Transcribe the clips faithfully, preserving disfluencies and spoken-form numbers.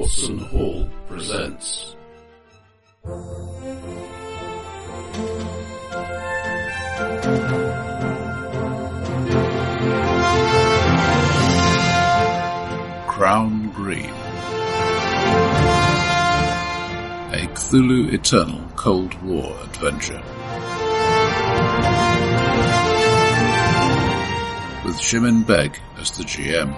Watson Hall presents Crown Green, a Cthulhu Eternal Cold War adventure. With Shimin Beg as the G M.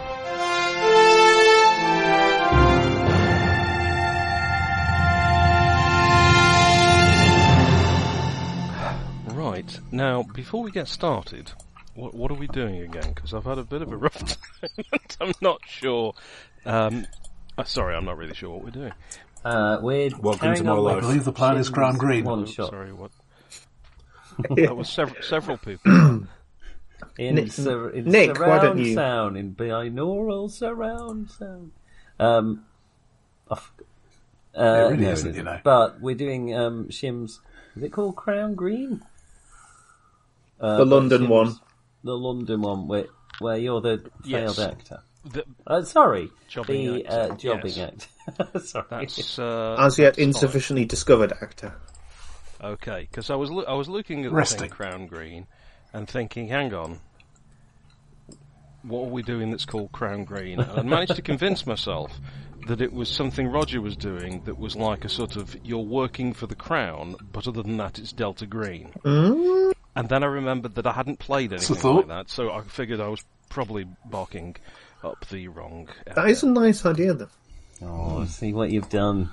Right, now, before we get started, what, what are we doing again? Because I've had a bit of a rough time and I'm not sure. Um, uh, sorry, I'm not really sure what we're doing. Uh, we're Welcome to my life. I believe the plan is Crown Green. One Oh, shot. sorry, what? That was several, several people. In, Nick, sur- in Nick, surround why don't you- sound, in binaural surround sound. Um, oh, f- uh, It really no, isn't, it you know. But we're doing um, Shim's. Is it called Crown Green? Uh, The but London Shim's- one. The London one, where where you're the failed Yes. actor. The, Uh, sorry, Jobbing the actor, uh, jobbing yes. actor. Sorry. that's uh, As yet that's fine. insufficiently discovered actor. Okay, because I was lo- I was looking at the Resting. thing Crown Green and thinking, hang on, what are we doing that's called Crown Green? And I managed to convince myself that it was something Roger was doing that was like a sort of, you're working for the Crown, but other than that it's Delta Green. Mm? And then I remembered that I hadn't played That's a anything like thought. that, so I figured I was probably barking up the wrong That area. is a nice idea, though. Oh, see what you've done.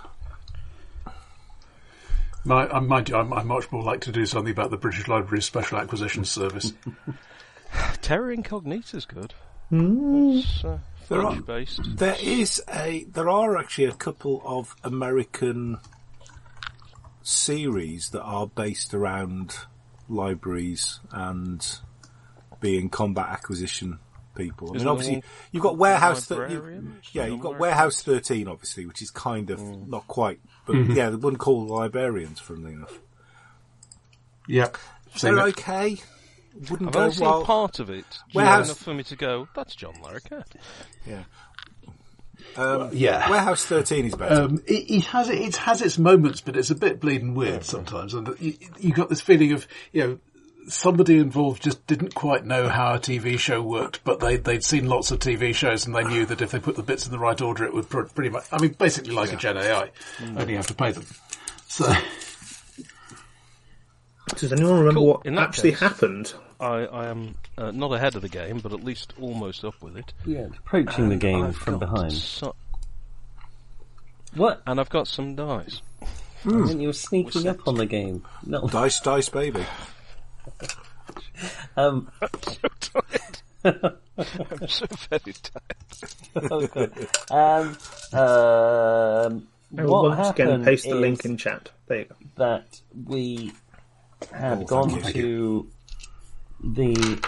My, I mind you, I'm, I'm much more like to do something about the British Library's Special Acquisitions Service. Terra Incognita's good. Mm. It's uh, There are- French-based. There is a. There are actually a couple of American series that are based around libraries and being combat acquisition people. I mean, Isn't obviously, there one you've got Warehouse. Thir- Librarian? you, yeah, you've got Somewhere? Warehouse thirteen, obviously, which is kind of not quite, but yeah, the one called Librarians, funnily enough. Yep. Seen They're it. okay. Wouldn't I've go only seen well. part of it, just Warehouse- enough for me to go, that's John Larroquette. Yeah. Um, yeah. Warehouse thirteen is better. Um, it, it has it has its moments, but it's a bit bleeding weird sometimes. And you, you got this feeling of, you know, somebody involved just didn't quite know how a T V show worked, but they they'd seen lots of T V shows and they knew that if they put the bits in the right order, it would pr- pretty much. I mean, basically like a Gen A I, only you have to pay them. So Does anyone remember Cool. what In that actually case- happened? I, I am uh, not ahead of the game, but at least almost up with it. Yeah, approaching the And game I've from got behind. so- What? and I've got some dice. When you were sneaking up on the game. No. Dice, dice, baby. Um, I'm so tired. I'm so very tired. okay. um, um, I will what once again happened paste the is link in chat. There you go. that we had Oh, gone thank to the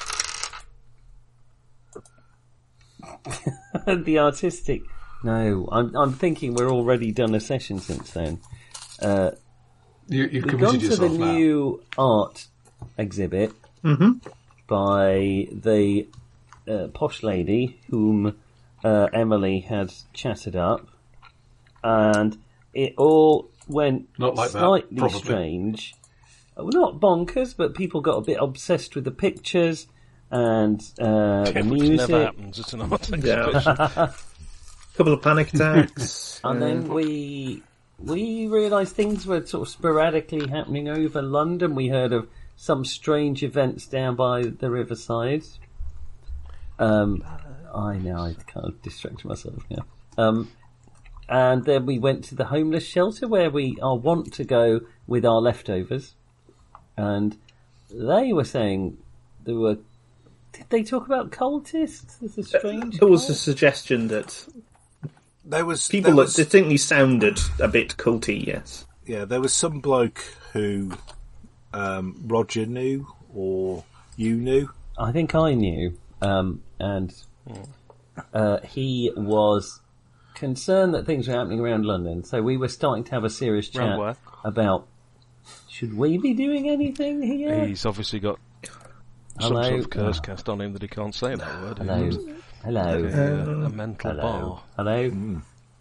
the artistic. No, I'm I'm thinking we're already done a session since then. Uh, you, you've We've gone committed to the yourself now. new art exhibit by the uh, posh lady whom uh, Emily had chatted up, and it all went Not like that, slightly probably. strange. Uh, Not bonkers, but people got a bit obsessed with the pictures and uh, the Which music. never happens at an art Yeah. exhibition. Couple of panic attacks. And then we we realised things were sort of sporadically happening over London. We heard of some strange events down by the riverside. Um, I know I kind of distracted myself now. Um, and then we went to the homeless shelter where we are wont to go with our leftovers. And they were saying there were. Did they talk about cultists? There's a strange. There was a cult? suggestion that There was people there that was, distinctly sounded a bit culty, yes. yeah, there was some bloke who um, Roger knew or you knew. I think I knew, um, and uh, he was concerned that things were happening around London. So we were starting to have a serious chat Round where? about should we be doing anything here? He's obviously got some Hello? sort of curse cast on him that he can't say that word. Hello, hello, A, a mental hello, bar. hello.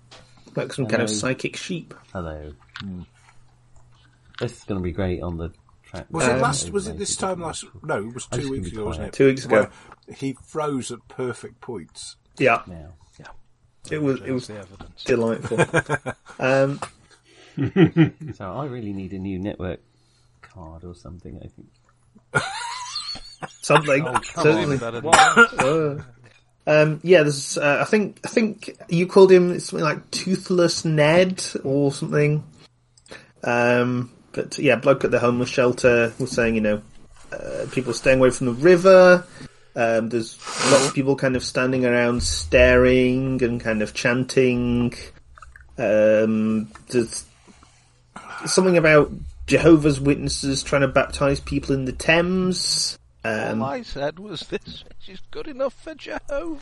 like some kind of Hello. psychic sheep. Hello. This is going to be great on the track. Was it Um, last? Was it this time last? No, it was I'm just two weeks gonna be ago, wasn't it? quiet. Two weeks ago. Where he froze at perfect points. Yeah, Now. it was it There's was the evidence. delightful. um, So I really need a new network card or something, I think. something Oh, come certainly. on. Better than that. Uh, um, yeah, there's. Uh, I think. I think you called him something like Toothless Ned or something. Um, but yeah, bloke at the homeless shelter was saying, you know, uh, people staying away from the river. Um, there's lots of people kind of standing around staring and kind of chanting. Um, there's something about Jehovah's Witnesses trying to baptize people in the Thames. Um, All I said was this is good enough for Jehovah.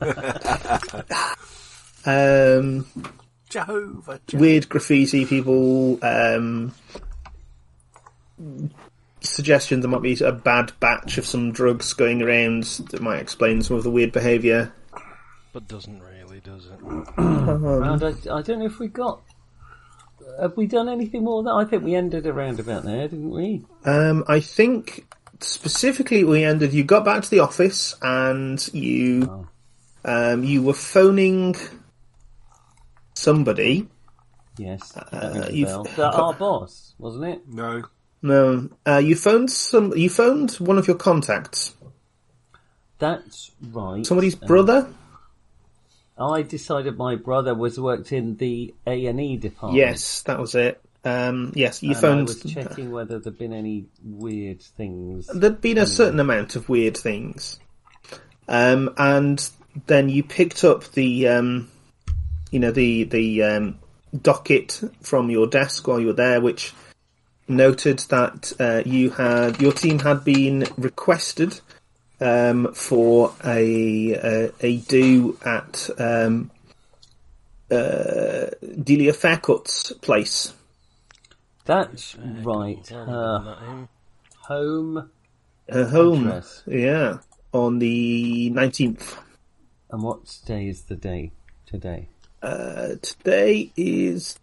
um, Jehovah. Jehovah. weird graffiti people, um, suggestions there might be a bad batch of some drugs going around that might explain some of the weird behaviour. But doesn't really, does it? Round, I, I don't know if we got. Have we done anything more than that? I think we ended around about there, didn't we? Um, I think specifically we ended. You got back to the office and you um, you were phoning somebody. Yes. Uh, That rings a you've- bell. The- our boss, wasn't it? No. No, uh, you phoned some. You phoned one of your contacts, That's right. somebody's Um, brother. I decided my brother was worked in the A and E department. Yes, that was it. Um, yes, you and phoned. I was checking whether there'd been any weird things. There'd been a certain amount of weird things, um, and then you picked up the, um, you know, the the um, docket from your desk while you were there, which noted that uh, you had your team had been requested um, for a a, a do at um, uh, Delia Faircut's place. That's right. Well, Her not him. home Her home, address. yeah, on the nineteenth. And what day is the day today? Uh, today is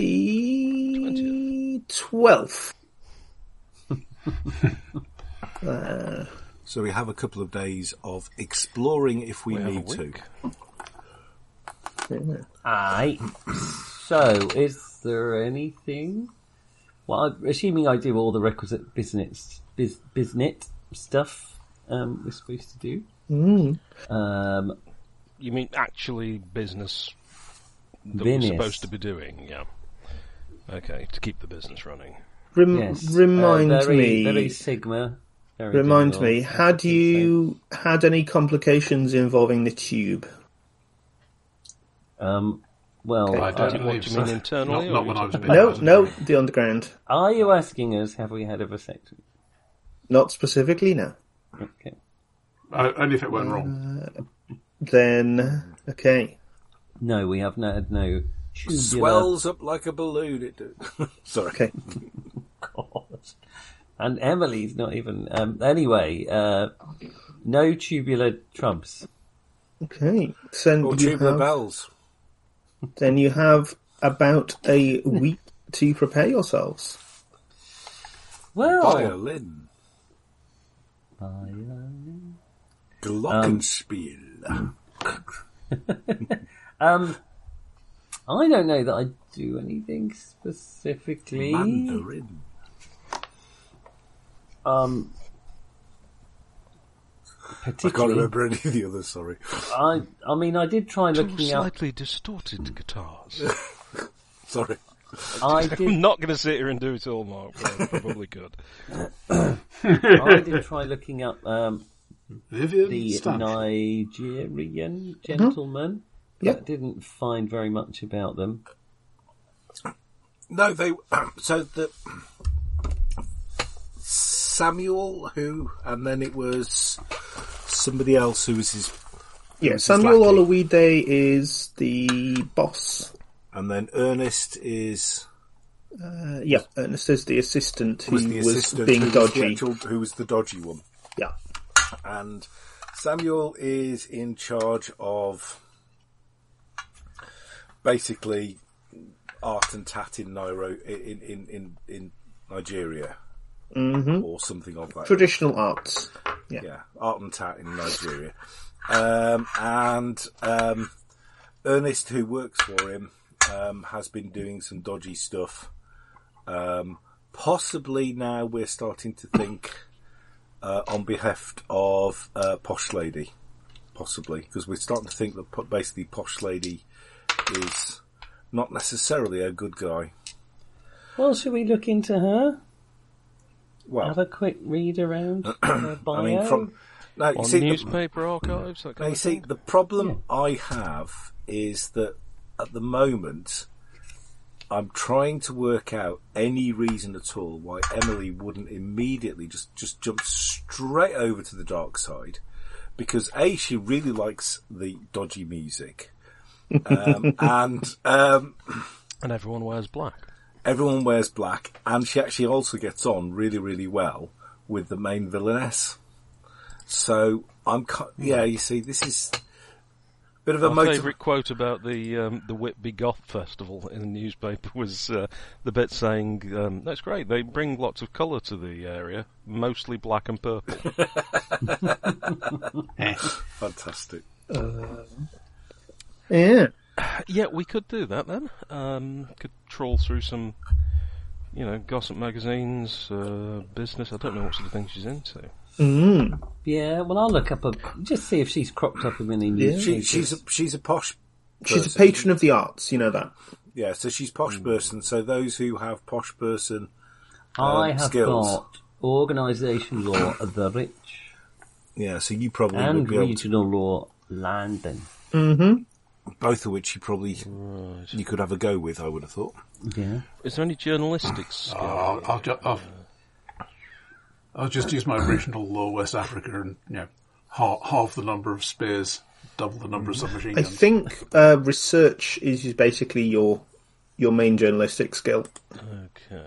the twelfth. uh, So we have a couple of days of exploring if we, We have a need to. week. Aye. So, is there anything? Well, I'm assuming I do all the requisite business biz, biznet stuff um, we're supposed to do. mm, Um, You mean actually business that Business. we're supposed to be doing? Yeah. Okay, to keep the business running. rem- yes. remind uh, very, me. Very Sigma. Very remind digital, me. I Had think you had any complications involving the tube? so. Um, well, I don't uh, believe What do you mean so. internally? Not, or not you when I was talking big. No, about- no, the underground. are you asking us, have we had a vasectomy? Not specifically. No. Okay. Uh, only if it went wrong. Then okay. No, we have no, had no tubular... Swells up like a balloon. It do. Sorry. Okay. God. And Emily's not even... Um, anyway, uh, no tubular trumps. Okay. So Or you tubular have, bells. then you have about a week to prepare yourselves. Well... Violin. Violin. Glockenspiel. Um, I don't know that I do anything specifically. Mandarin. Um, I can't particularly, remember any of the others, sorry. I, I mean, I did try Two looking up. slightly distorted guitars. Sorry. I I'm did, not going to sit here and do it all, Mark, but I probably could. I did try looking up um, Vivian the Stanley. Nigerian gentleman. Yep. But didn't find very much about them. No, they. So the Samuel, who, and then it was somebody else who was his. who Yeah, was his Samuel lackey. Olawide is the boss. And then Ernest is Uh, yeah, Ernest is the assistant who was was, the assistant being who was the dodgy. actual- who was the dodgy one. Yeah. And Samuel is in charge of basically art and tat in Nairo in in in, in Nigeria, Mm-hmm. or something of that. Traditional arts. Yeah. Yeah, art and tat in Nigeria. Um, and um, Ernest, who works for him, um, has been doing some dodgy stuff. Um, possibly now we're starting to think uh, on behalf of uh, Posh Lady. Possibly, because we're starting to think that po- basically Posh Lady is not necessarily a good guy. Well, should we look into her? Well, Have a quick read around her bio? I mean, from no, you On see, the- newspaper archives, that Now, kind you of see, thing. the problem I have is that at the moment, I'm trying to work out any reason at all why Emily wouldn't immediately just, just jump straight over to the dark side. Because A, she really likes the dodgy music. Um, and um, And everyone wears black. everyone wears black. And she actually also gets on really, really well with the main villainess. So I'm, cu- yeah, you see, this is a bit of a My motive. favourite quote about the um, the Whitby Goth Festival in the newspaper was uh, the bit saying, um, "That's great. They bring lots of colour to the area, mostly black and purple." Fantastic. Yeah. Yeah, we could do that then. Um, could trawl through some, you know, gossip magazines, uh, business. I don't know what sort of thing she's into. Mm. Yeah, well, I'll look up a just see if she's cropped up in any newspapers. She, she's a, she's a posh. She's person. a patron of the arts, you know that. Yeah, so she's posh person. So those who have posh person, I um, have skills. got organisation law of the rich Yeah, so you probably and would be able to, regional law London. Mm-hmm. both of which you probably Right. you could have a go with. I would have thought. Yeah. Is there any journalistic skill? Oh, I'll, I'll, ju- I'll, I'll just use my original law, West Africa, and you know, half, half the number of spears, double the number of submachine I guns. think uh, research is basically your your main journalistic skill. Okay.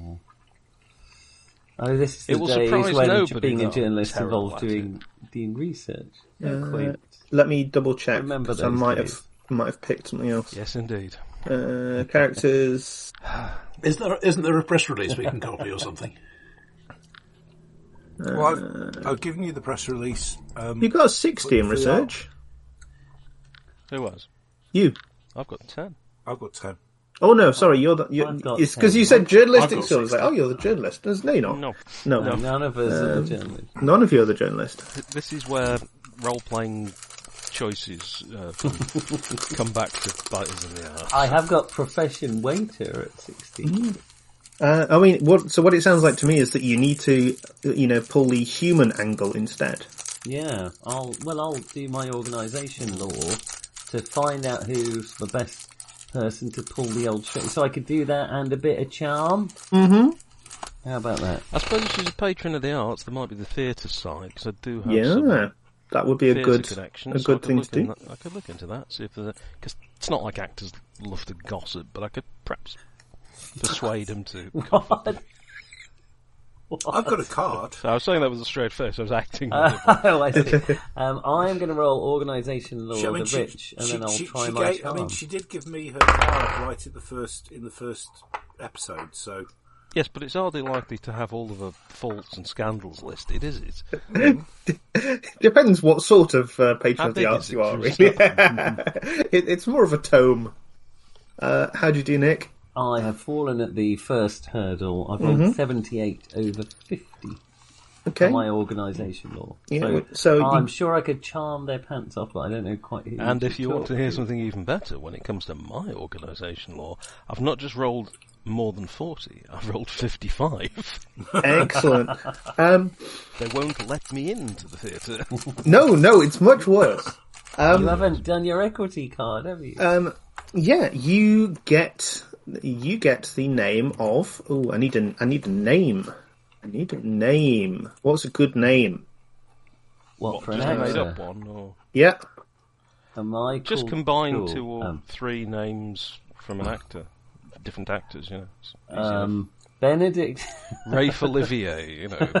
Oh, this is the It will days surprise when nobody being a that I'm journalist terrible involved at doing doing research. No, Uh, quite. Let me double check. Remember 'cause I those might days. have might have picked something else. Yes, indeed. Uh, characters. Is there, isn't there a press release we can copy or something? Well, I've, I've given you the press release. Um, You got a sixty in for the research. Who was? You. I've got ten. I've got ten. Oh no, sorry. You're the. You're, I've got it's because ten. you said journalistic I've got skills. Like, oh, you're the journalist. No, you're not. No. No, No, none of us are the journalists. none of you are the journalist. Th- This is where role-playing choices uh, come, come back to bite us in the arse. I have got profession waiter at sixteen. Uh, I mean, what? So what it sounds like to me is that you need to, you know, pull the human angle instead. Yeah, I'll well, I'll do my organisation law to find out who's the best person to pull the old trick. So I could do that and a bit of charm. Mm-hmm. How about that? I suppose if she's a patron of the arts, there might be the theatre side, because I do have Yeah, some that would be a theatre good, connections. a so I good could thing look to in do. that- I could look into that, see if there's because it's not like actors love to gossip, but I could perhaps persuade them to. What? I've got a card. So I was saying that with a straight face. I was acting. Oh, I see. Um, I'm going to roll organisation law She- I of mean, the she- rich, and she- then I'll she- try she my gave- charm. I mean, she did give me her card right at the first in the first episode. So Yes, but it's hardly likely to have all of her faults and scandals listed, is it? Depends what sort of uh, patron How of the big arts is it? you are, Just really. it, it's more of a tome. Uh, how do you do, Nick? I have fallen at the first hurdle. I've rolled seventy-eight over fifty Okay. for my organisation law. Yeah, so so I'm you- sure I could charm their pants off, but I don't know quite who. And to if you want to talk hear something even better, when it comes to my organisation law, I've not just rolled more than forty, I've rolled fifty-five. Excellent. Um, They won't let me into the theatre. no, no, it's much worse. you Um, haven't done your equity card, have you? um, yeah, you get you get the name of. Oh, I need a I need a name. I need a name. What's a good name? what, for an Just a made up actor? one, or Yeah. Am I just called- combine cool. two or Um, three names from an actor, different actors, you know. It's easy enough. um, Benedict. Rafe Olivier, you know.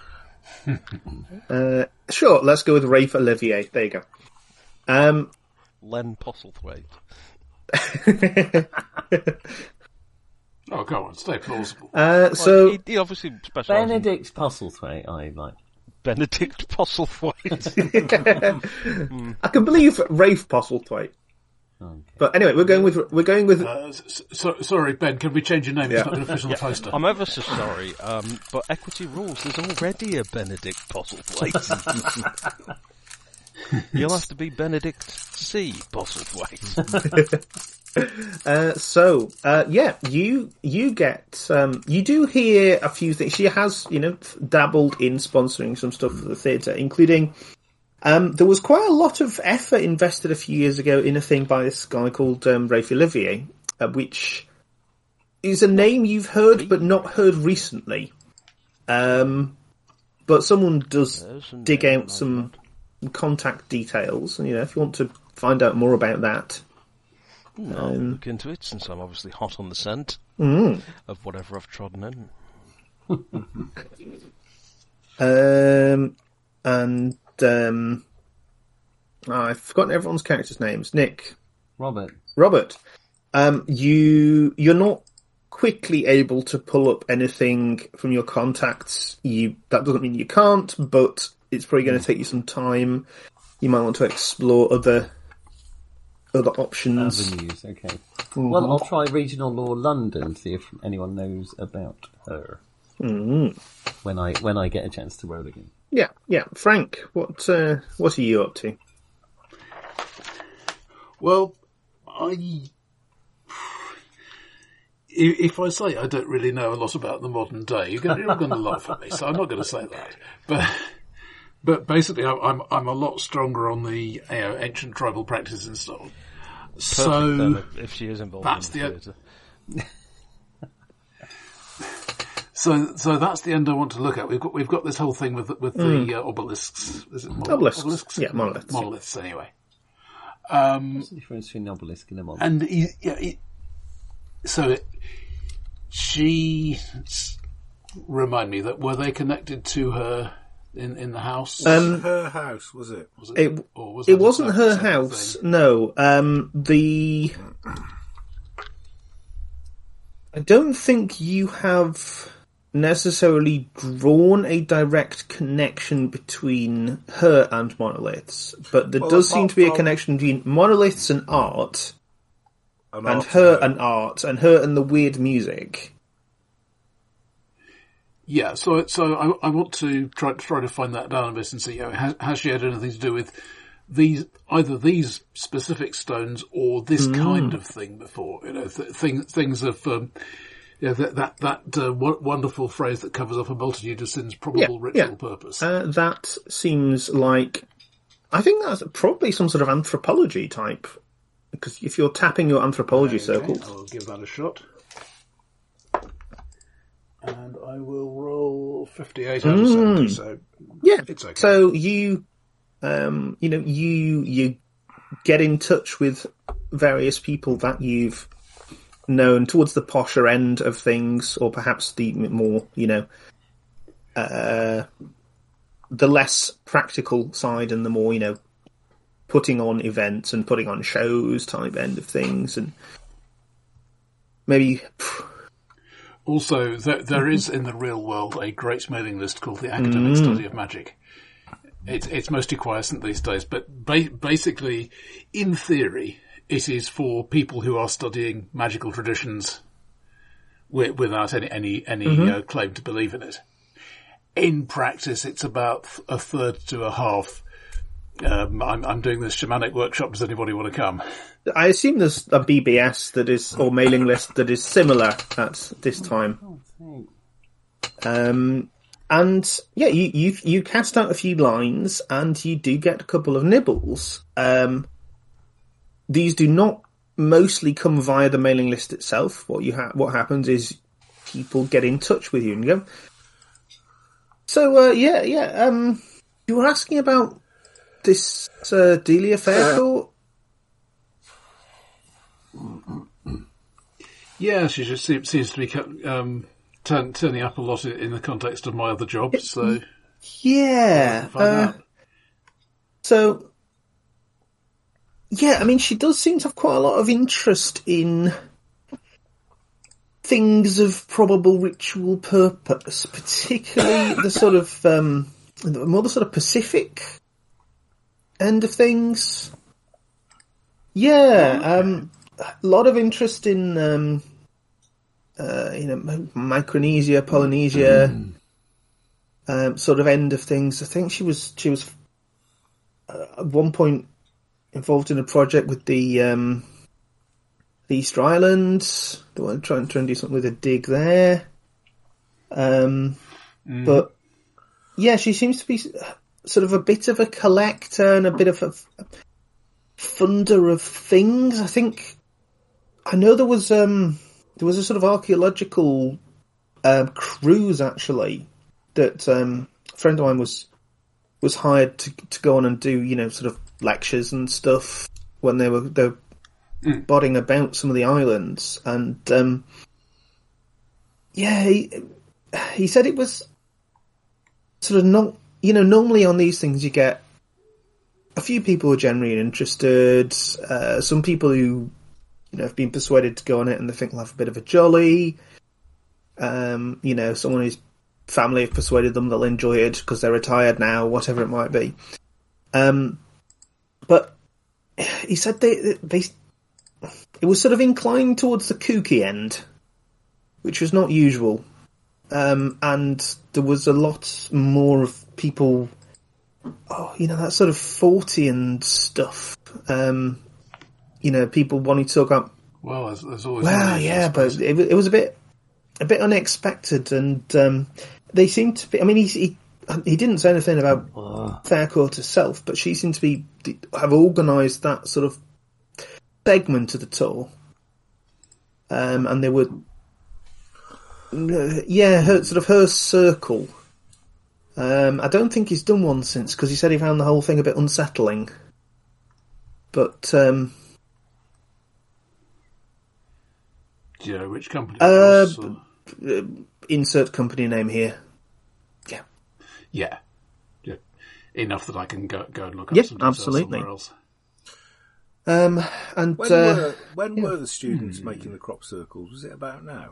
it's- Uh, sure, let's go with Rafe Olivier. There you go. Um, Len Postlethwaite. Oh, go on, stay plausible. Uh, so Well, he, he obviously specialises in Benedict Postlethwaite, I like. Benedict Postlethwaite. I can believe Rafe Postlethwaite. Okay. But anyway, we're going with we're going with Uh, s- so, sorry, Ben, can we change your name? Yeah. It's not an official poster. I'm ever so sorry, um, but equity rules. There's already a Benedict Postlethwaite. You'll have to be Benedict C. Postlethwaite. Uh, so, uh, yeah, you you get um, you do hear a few things. She has, you know, dabbled in sponsoring some stuff for the theatre, including um, there was quite a lot of effort invested a few years ago in a thing by this guy called um, Rafe Olivier, uh, which is a name you've heard but not heard recently. Um, but someone does There's a dig name out I've some contact details, and you know, if you want to find out more about that. No, I'll look into it since I'm obviously hot on the scent Mm. of whatever I've trodden in. Um, and um, oh, I've forgotten everyone's characters' names. Nick, Robert. Robert. Um, you you're not quickly able to pull up anything from your contacts. You that doesn't mean you can't, but it's probably going to take you some time. You might want to explore other other options. Avenues, okay. Well, I'll try Regional Law London, see if anyone knows about her. Mm. When I when I get a chance to roll again. Yeah, yeah. Frank, what uh, what are you up to? Well, I... If I say I don't really know a lot about the modern day, you're going, you're going to laugh at me, so I'm not going to say that. But but basically, I'm I'm, I'm a lot stronger on the you know, ancient tribal practices and so on. Perfect So then, if, if she is involved that's in the, the- theatre. so so that's the end I want to look at. We've got we've got this whole thing with with the uh, obelisks. Is it mon- Obelisks. Yeah, monoliths. Monoliths, anyway. Um, What's the difference between an obelisk and a monolith? And he, yeah, he, so it, she s- remind me that were they connected to her in, in the house? Um, Her house, was it? was it, It, or was it that a wasn't separate- her separate house. thing? No. Um, the I don't think you have necessarily drawn a direct connection between her and monoliths, but there Well, does seem apart to be a from- connection between monoliths and art, And, and after her that- and art, and her and the weird music. Yeah, so so I, I want to try try to find that down a bit and see, you know, has, has she had anything to do with these either these specific stones or this kind of thing before? You know, th- thing, things of um, yeah, that that that uh, w- wonderful phrase that covers up a multitude of sins, probable Yeah, ritual yeah. purpose. Uh, that seems like I think that's probably some sort of anthropology type, because if you're tapping your anthropology Okay, circles, I'll give that a shot. And I will roll fifty-eight out of seventy, so yeah. it's okay. So you, um, you know, you you get in touch with various people that you've known towards the posher end of things, or perhaps the more, you know, uh, the less practical side and the more, you know, putting on events and putting on shows type end of things, and maybe. Also, there, there is in the real world a great mailing list called the Academic Study of Magic. It's, it's mostly quiescent these days, but ba- basically, in theory, it is for people who are studying magical traditions wi- without any any, any uh, claim to believe in it. In practice, it's about a third to a half. Um, I'm, I'm doing this shamanic workshop. Does anybody want to come? I assume there's a B B S that is, or mailing list that is similar at this time. Oh, thanks. Um, and yeah, you, you you cast out a few lines, and you do get a couple of nibbles. Um, these do not mostly come via the mailing list itself. What you ha- what happens is people get in touch with you and go. So uh, yeah, yeah. Um, you were asking about this uh, Delia Faircourt. Yeah, she just seems, seems to be cu- um, turn, turning up a lot in, in the context of my other job. So Yeah. find Uh, out. so yeah, I mean, she does seem to have quite a lot of interest in things of probable ritual purpose, particularly the sort of um, the more the sort of Pacific end of things. Yeah, um, a lot of interest in um, uh, you know Micronesia, Polynesia, mm. um, sort of end of things. I think she was she was uh, at one point involved in a project with the. Um, The Easter Islands, they want to try and, try and do something with a dig there. Um, mm. But, yeah, she seems to be sort of a bit of a collector and a bit of a funder of things. I think, I know there was, um, there was a sort of archaeological uh, cruise, actually, that um, a friend of mine was was hired to to go on and do, you know, sort of lectures and stuff when they were... They were Mm. Bodding about some of the islands, and um, yeah, he, he said it was sort of not, you know, normally on these things you get a few people who are generally interested, uh, some people who, you know, have been persuaded to go on it and they think they'll have a bit of a jolly, um, you know, someone whose family have persuaded them they'll enjoy it because they're retired now, whatever it might be. Um, but he said they, they it was sort of inclined towards the kooky end, which was not usual. Um, and there was a lot more of people, oh, you know, that sort of forty and stuff. Um, you know, people wanting to talk about. Well, there's, there's always. Well, yeah, but it, it was a bit, a bit unexpected, and um, they seemed to be. I mean, he he, he didn't say anything about oh. Faircourt herself, but she seemed to be have organised that sort of segment of the tour, um, and they were, uh, yeah, her, sort of her circle. Um, I don't think he's done one since, because he said he found the whole thing a bit unsettling. But um, do you know which company? Uh, it was, uh, insert company name here. Yeah, yeah, yeah. Enough that I can go go and look up. Yep, some absolutely. Somewhere else. Um, and when, uh, were, when yeah. were the students making the crop circles? Was it about now?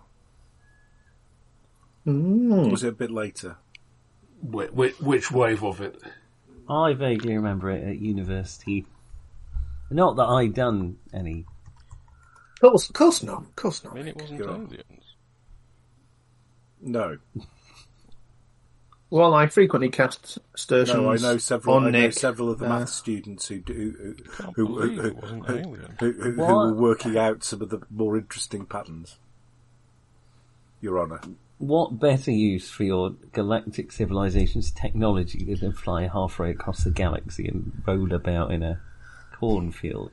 Mm. Or was it a bit later? Which, which, which wave of it? I vaguely remember it at university. Not that I'd done any. Of course, of course not. Of course not. I mean, it wasn't Go on. aliens. No. Well, I frequently cast assertions No, I know several. on I know Nick. several of the Uh, maths students who do who Can't who, believe who, it wasn't who, alien. who, who, who What? were working out some of the more interesting patterns. Your Honour. What better use for your galactic civilization's technology than to fly halfway across the galaxy and roll about in a cornfield?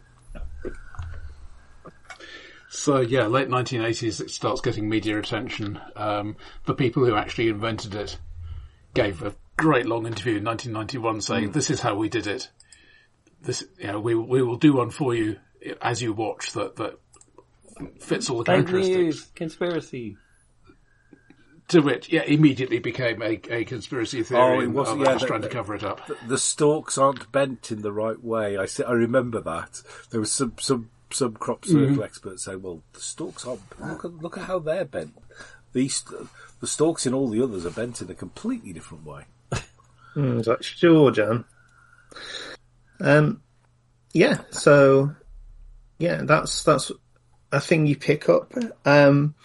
So yeah, late nineteen eighties, it starts getting media attention. Um, the people who actually invented it gave a great long interview in nineteen ninety-one saying, mm. "This is how we did it. This, you know, we we will do one for you as you watch that that fits all the Fake characteristics." news, conspiracy. To which, yeah, immediately became a, a conspiracy theory. Oh, it and was, I yeah, was the, trying the, to cover it up. The, the stalks aren't bent in the right way. I see, I remember that. There was some some some crop circle mm-hmm. experts saying, "Well, the stalks aren't. Look at look at how they're bent. These the stalks in all the others are bent in a completely different way." Mm, is that sure, Jan? Um, yeah. So, yeah, that's that's a thing you pick up. Um.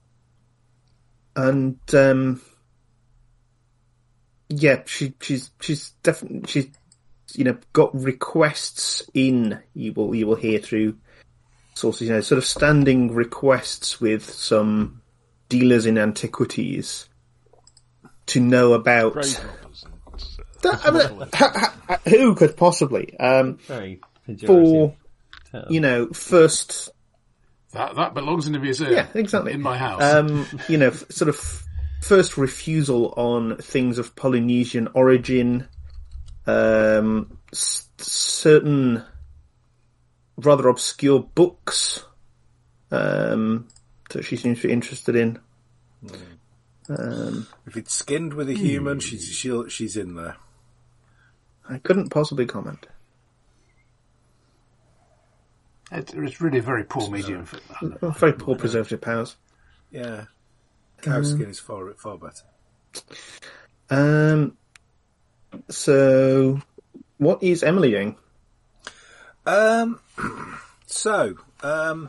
And um, yeah, she she's she's definitely she's you know got requests in. You will you will hear through sources, you know, sort of standing requests with some dealers in antiquities to know about. That, I mean, ha, ha, who could possibly um, Very for term. you know first. That that belongs in a museum. Yeah, exactly. In my house. Um, you know, f- sort of first refusal on things of Polynesian origin, um, s- certain rather obscure books um, that she seems to be interested in. Mm. Um, if it's skinned with a human, she's she'll, she's in there. I couldn't possibly comment. It, it's really a very poor medium for that. Very poor preservative powers. Yeah. Cow skin is far far better. Um. So, what is Emily doing? Um. So, um,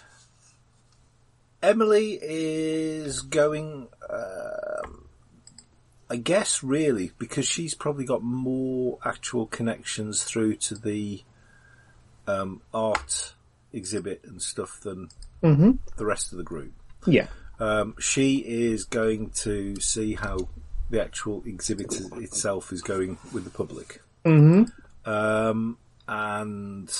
Emily is going. Um, I guess really because she's probably got more actual connections through to the um, art exhibit and stuff than Mm-hmm. the rest of the group. Yeah. Um, she is going to see how the actual exhibit itself is going with the public. Mm-hmm. Um, and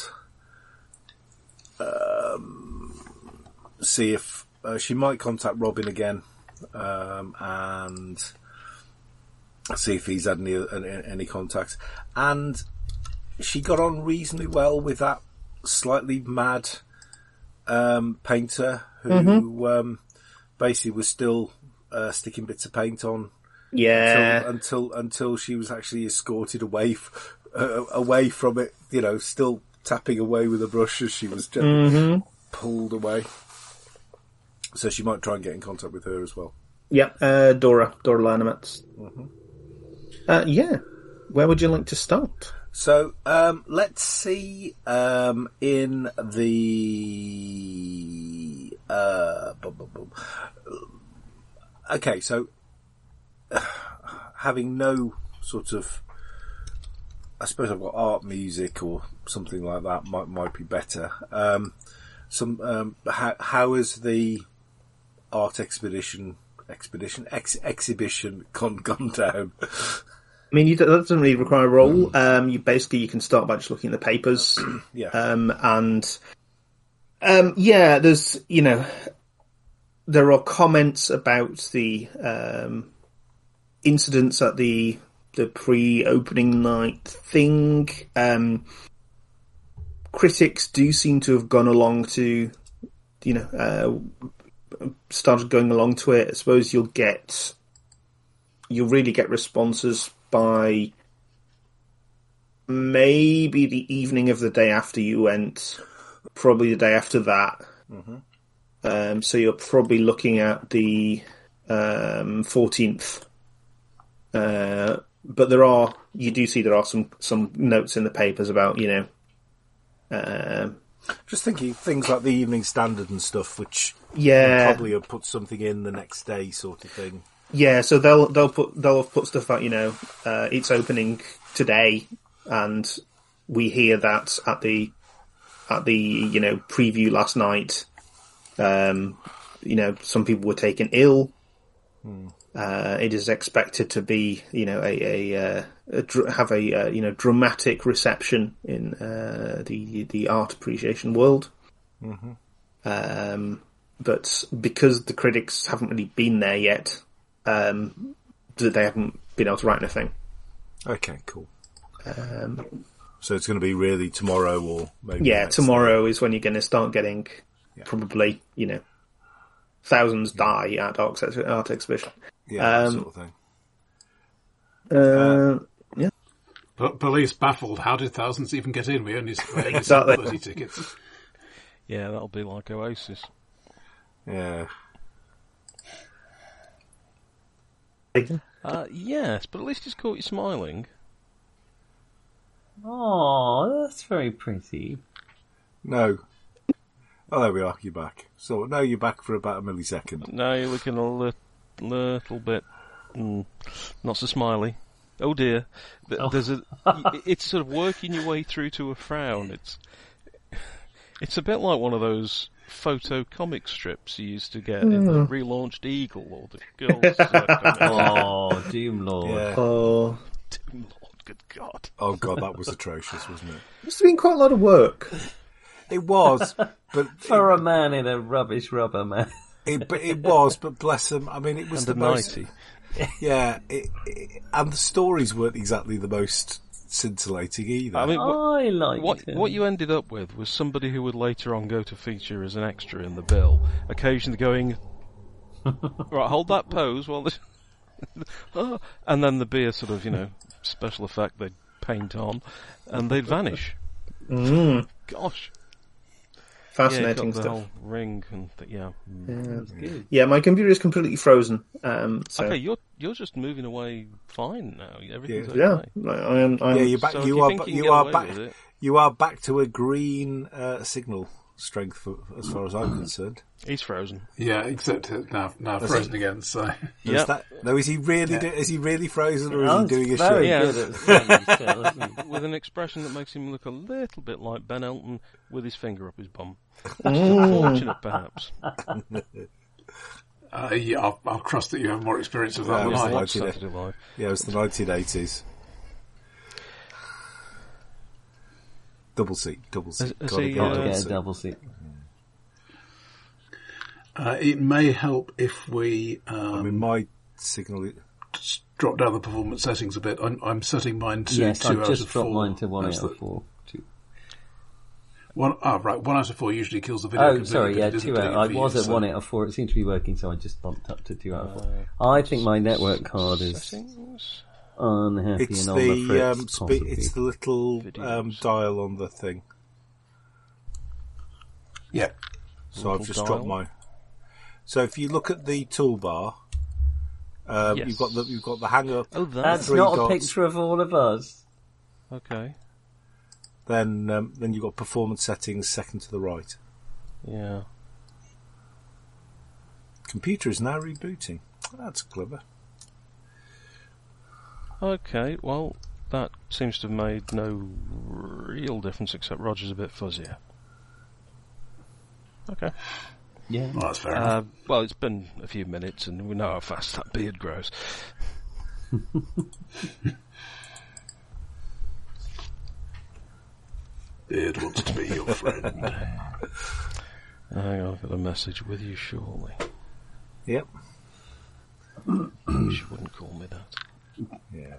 um, see if uh, she might contact Robin again um, and see if he's had any, any, any contacts. And she got on reasonably well with that slightly mad um, painter who Mm-hmm. um, basically was still uh, sticking bits of paint on Yeah. until, until until she was actually escorted away f- uh, away from it. You know, still tapping away with a brush as she was gently Mm-hmm. pulled away. So she might try and get in contact with her as well. Yeah. Uh, Dora. Dora Linemetz. Mm-hmm. Uh, yeah. Where would you like to start? So um, let's see um, in the uh, bum, bum, bum. Okay, so uh, having no sort of, I suppose I've got art music or something like that might might be better. Um, some um, how how has the art expedition expedition ex, exhibition gone gone down? I mean, you, that doesn't really require a roll. Um, you basically you can start by just looking at the papers. Yeah. Um, and um, yeah, there's you know there are comments about the um, incidents at the the pre-opening night thing. Um, critics do seem to have gone along to you know uh, started going along to it. I suppose you'll get you'll really get responses by maybe the evening of the day after you went, probably the day after that. Mm-hmm. Um, so you're probably looking at the um, fourteenth. Uh, but there are, you do see there are some, some notes in the papers about, you know, um, Just thinking things like the Evening Standard and stuff, which yeah, probably have put something in the next day, sort of thing. Yeah, so they'll they'll put they'll put stuff like, you know, uh, it's opening today, and we hear that at the at the you know preview last night. Um, you know, some people were taken ill. Hmm. Uh, it is expected to be, you know, a, a, uh, a dr- have a uh, you know dramatic reception in uh, the the art appreciation world. Mm-hmm. Um, but because the critics haven't really been there yet. Um, they haven't been able to write anything. Okay, cool. Um, so it's going to be really tomorrow or maybe... Yeah, next tomorrow day. is when you're going to start getting Yeah. probably, you know, thousands die at art, ex- art exhibition. Yeah, that um, sort of thing. Uh, yeah. But police baffled. How did thousands even get in? We only sold Exactly. thirty tickets. Yeah, that'll be like Oasis. Yeah. Uh, yes, but at least it's caught you smiling. Oh, that's very pretty. No. Oh, there we are. You're back. So now you're back for about a millisecond. No, you're looking a li- little bit mm, not so smiley. Oh dear, Th- Oh. there's a. y- It's sort of working your way through to a frown. It's it's a bit like one of those photo comic strips you used to get in the relaunched Eagle or the Girls. uh, comic. Oh, Doom Lord. Yeah. Oh, Lord, good God! Oh, God, that was atrocious, wasn't it? it's been quite a lot of work. It was, but For it, a man in a rubbish rubber man. it, but it was, but bless them. I mean, it was And a the most... ninety. Yeah, it, it, and the stories weren't exactly the most scintillating either. I mean, wh- I like What it. what you ended up with was somebody who would later on go to feature as an extra in the bill, occasionally going, right, hold that pose while this, oh, and then there'd be a sort of, you know, special effect they'd paint on, and they'd vanish. Mm. Gosh. fascinating yeah, got the stuff. whole ring and th- yeah. Yeah. yeah, my computer is completely frozen. Um, so. Okay, you're you're just moving away fine now. Everything's Yeah, okay. yeah, I am. I am Yeah, you're back. So if you you are. think ba- you can You get are away back. with it- You are back to a green uh, signal strength, for, as far as I'm concerned. He's frozen. Yeah, except it now now Does frozen he? again. So Is Yep. that, no, is he really? Do, is he really frozen, or is Oh, he doing a it's show? very Yeah. good at saying still, isn't he? With an expression that makes him look a little bit like Ben Elton with his finger up his bum. Unfortunate, perhaps. uh, yeah, I'll, I'll trust that you have more experience of that Yeah, than it's I. like- Watch Saturday Live. Yeah, it was the nineteen eighties. Double seat, double seat. Has- has Gotta he, get uh, a double Yeah, seat. double seat. Uh, it may help if we I um, mean, my signal. s- drop down the performance settings a bit. I'm, I'm setting mine to Yes, two I've out just of dropped four. mine to one That's out of the- four. Two. One, oh, right, one out of four usually kills the video. Oh, completely sorry, because yeah, it isn't two doing out. it I for was you, at so- one out of four. It seems to be working, so I just bumped up to two out of four. I think my network card is Settings? unhappy, It's and on the the fritz, um, spe- possibly. it's the little um, Videos. dial on the thing. Yeah. So I've Little just dial. dropped my. So if you look at the toolbar, um, Yes. you've got the you've got the hang up. Oh, that. That's three not dots. a picture of all of us. Okay. Then um, then you've got performance settings second to the right. Yeah. Computer is now rebooting. That's clever. Okay, well, that seems to have made no real difference except Roger's a bit fuzzier. Okay. Yeah. Well, that's fair enough. Uh, well, it's been a few minutes and we know how fast that beard grows. Beard wants to be your friend. Hang on, I've got a message with you shortly. Yep. She wouldn't call me that. Yeah.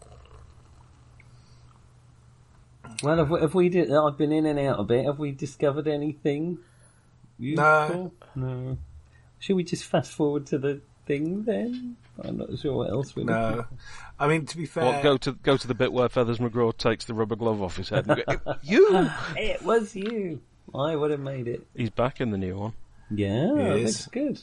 Well, have we, have we did, I've been in and out a bit. Have we discovered anything useful? No. Should we just fast forward to the thing then? I'm not sure what else we're looking No. I mean, to be fair, Well, go to go to the bit where Feathers McGraw takes the rubber glove off his head. And go, you! It was you. I would have made it. He's back in the new one. Yeah, He that's is. good.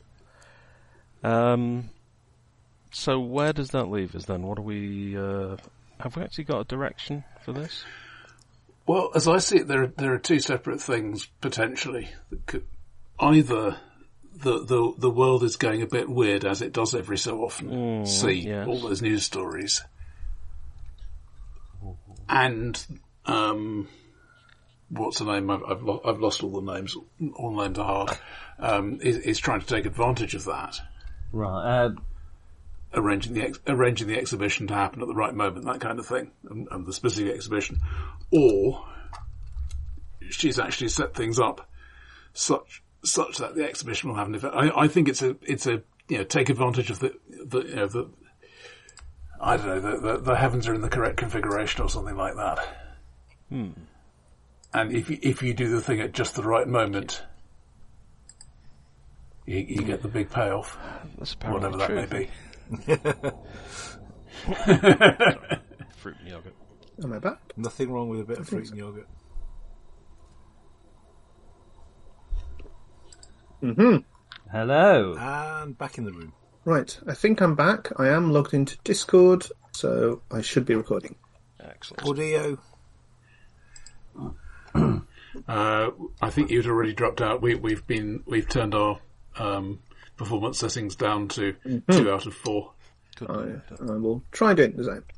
Um, so where does that leave us then? What do we? Uh, have we actually got a direction for this? Well, as I see it, there are, there are two separate things potentially that could either the, the the world is going a bit weird as it does every so often. Mm, see yes. all those news stories, and um, what's the name? I've I've, lo- I've lost all the names, all names are hard. Um, is, is trying to take advantage of that, Right. Uh, arranging the ex- arranging the exhibition to happen at the right moment, that kind of thing, and, and the specific exhibition, or she's actually set things up such such that the exhibition will have an effect. I, I think it's a it's a you know take advantage of the the you know the I don't know the the, the heavens are in the correct configuration or something like that. Hmm. And if you, if you do the thing at just the right moment, you, you get the big payoff, That's apparently whatever that true. may be. Fruit and yogurt. Am I back? nothing wrong with a bit of fruit and yogurt. Mm-hmm. hello. And back in the room. Right, I think I'm back. I am logged into Discord, so I should be recording. Excellent. Audio. Uh, I think you'd already dropped out. We, we've been we've turned our um, performance settings down to two out of four. Good. I, I will try doing the same.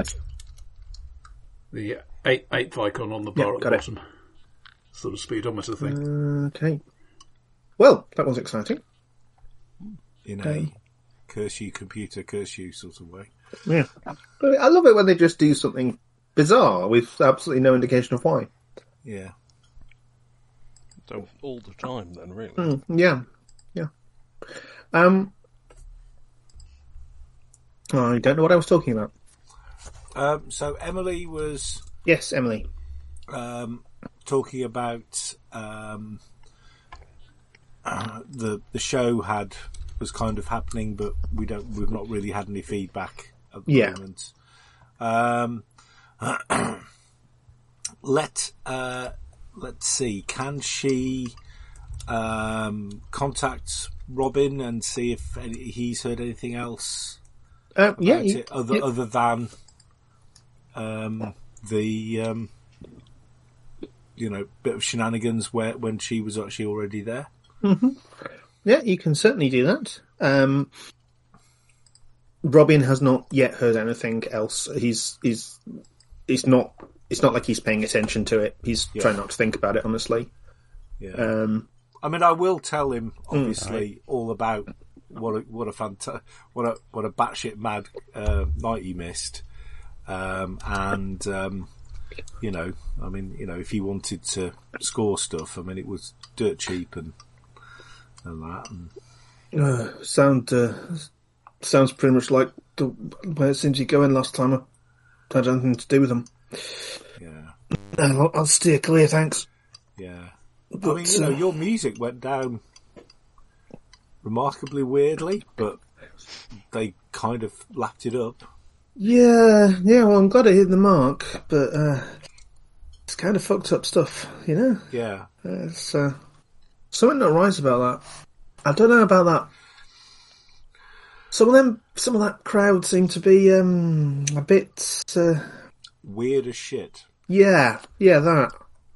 The eight, eighth icon on the bar Yeah, at the got it. bottom, sort of speedometer thing. Okay. Well, that was exciting. In Um, a curse you computer, curse you sort of way. Yeah. But I love it when they just do something bizarre with absolutely no indication of why. Yeah. So all the time then, really. Mm, yeah. Yeah. Um, I don't know what I was talking about. Um, so Emily was Yes, Emily. um, talking about um, uh, the the show had was kind of happening, but we don't we've not really had any feedback at the Yeah. moment. Um, let uh, let's see, can she um, contact Robin and see if any, he's heard anything else Uh, about yeah, you, it other you- other than um, the um, you know bit of shenanigans where when she was actually already there. yeah, you can certainly do that. Um, Robin has not yet heard anything else. He's he's he's not. It's not like he's paying attention to it. He's Yeah. trying not to think about it, honestly. Yeah. Um, I mean, I will tell him obviously all about what a what a fanta- what a what a batshit mad uh, night he missed, um, and um, you know, I mean, you know, if he wanted to score stuff, I mean, it was dirt cheap and and that. And, uh, sound uh, sounds pretty much like the where it seems to be going last time. I had anything to do with them. yeah, I'll, I'll steer clear, thanks. yeah. But, I mean, you know, uh, your music went down remarkably weirdly, but they kind of lapped it up. Yeah, yeah. Well, I'm glad I hit the mark, but uh, it's kind of fucked up stuff, you know. Yeah. Uh, It's uh, something not right about that. I don't know about that. Some of them, some of that crowd seemed to be um, a bit. Uh, Weird as shit. yeah, yeah, that.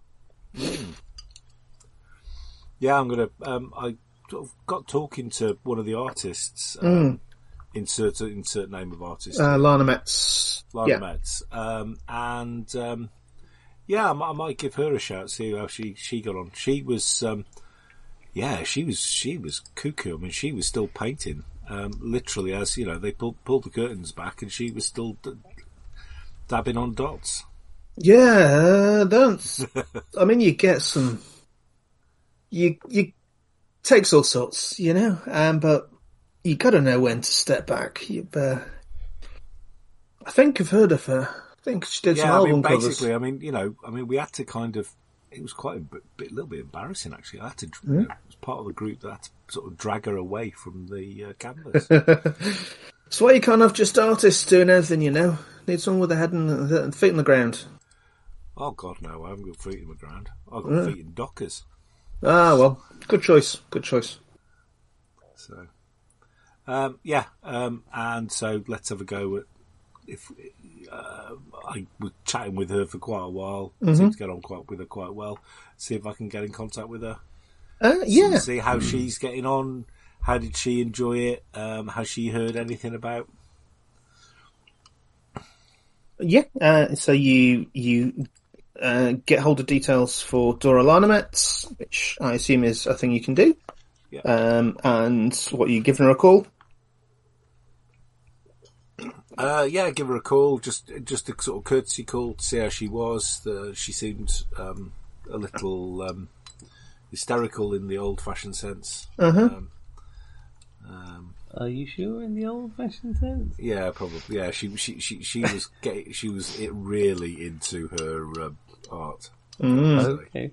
Yeah, I'm gonna. Um, I sort of got talking to one of the artists. Um, insert insert name of artist. Uh, Lana Metz. Lana yeah. Metz. Um, and um, yeah, I might, I might give her a shout. See how she, she got on. She was. Um, yeah, she was she was cuckoo. I mean, she was still painting. Um, literally, as you know, they pulled pulled the curtains back, and she was still d- dabbing on dots. Yeah, uh, don't. I mean, you get some. You you takes all sorts, you know. Um, but you got to know when to step back. You, uh, I think I've heard of her. I think she did some Yeah, I album mean, covers. basically, I mean, you know, I mean, we had to kind of. It was quite a bit, bit, little bit embarrassing, actually. I had to, you know, it was part of the group that had to sort of drag her away from the uh, canvas. That's why you can't have just artists doing everything, you know. Need someone with a head and, and feet on the ground. Oh God, no! I haven't got feet in the ground. I've got feet in dockers. Ah, well, good choice. Good choice. So, um, yeah, um, and so let's have a go at if uh, I was chatting with her for quite a while. Seemed to get on quite with her quite well. See if I can get in contact with her. Uh, yeah. See how she's getting on. How did she enjoy it? Um, has she heard anything about? Yeah, uh, so you you uh, get hold of details for Dora Larnametz, which I assume is a thing you can do. Yeah. Um, and what, you giving her a call? Uh, yeah, give her a call. Just just a sort of courtesy call to see how she was. The, she seemed um, a little um, hysterical in the old-fashioned sense. Uh-huh. Um, um, Are you sure in the old-fashioned sense? yeah, probably. Yeah, she she she, she was getting, she was it really into her uh, art. Mm. Okay.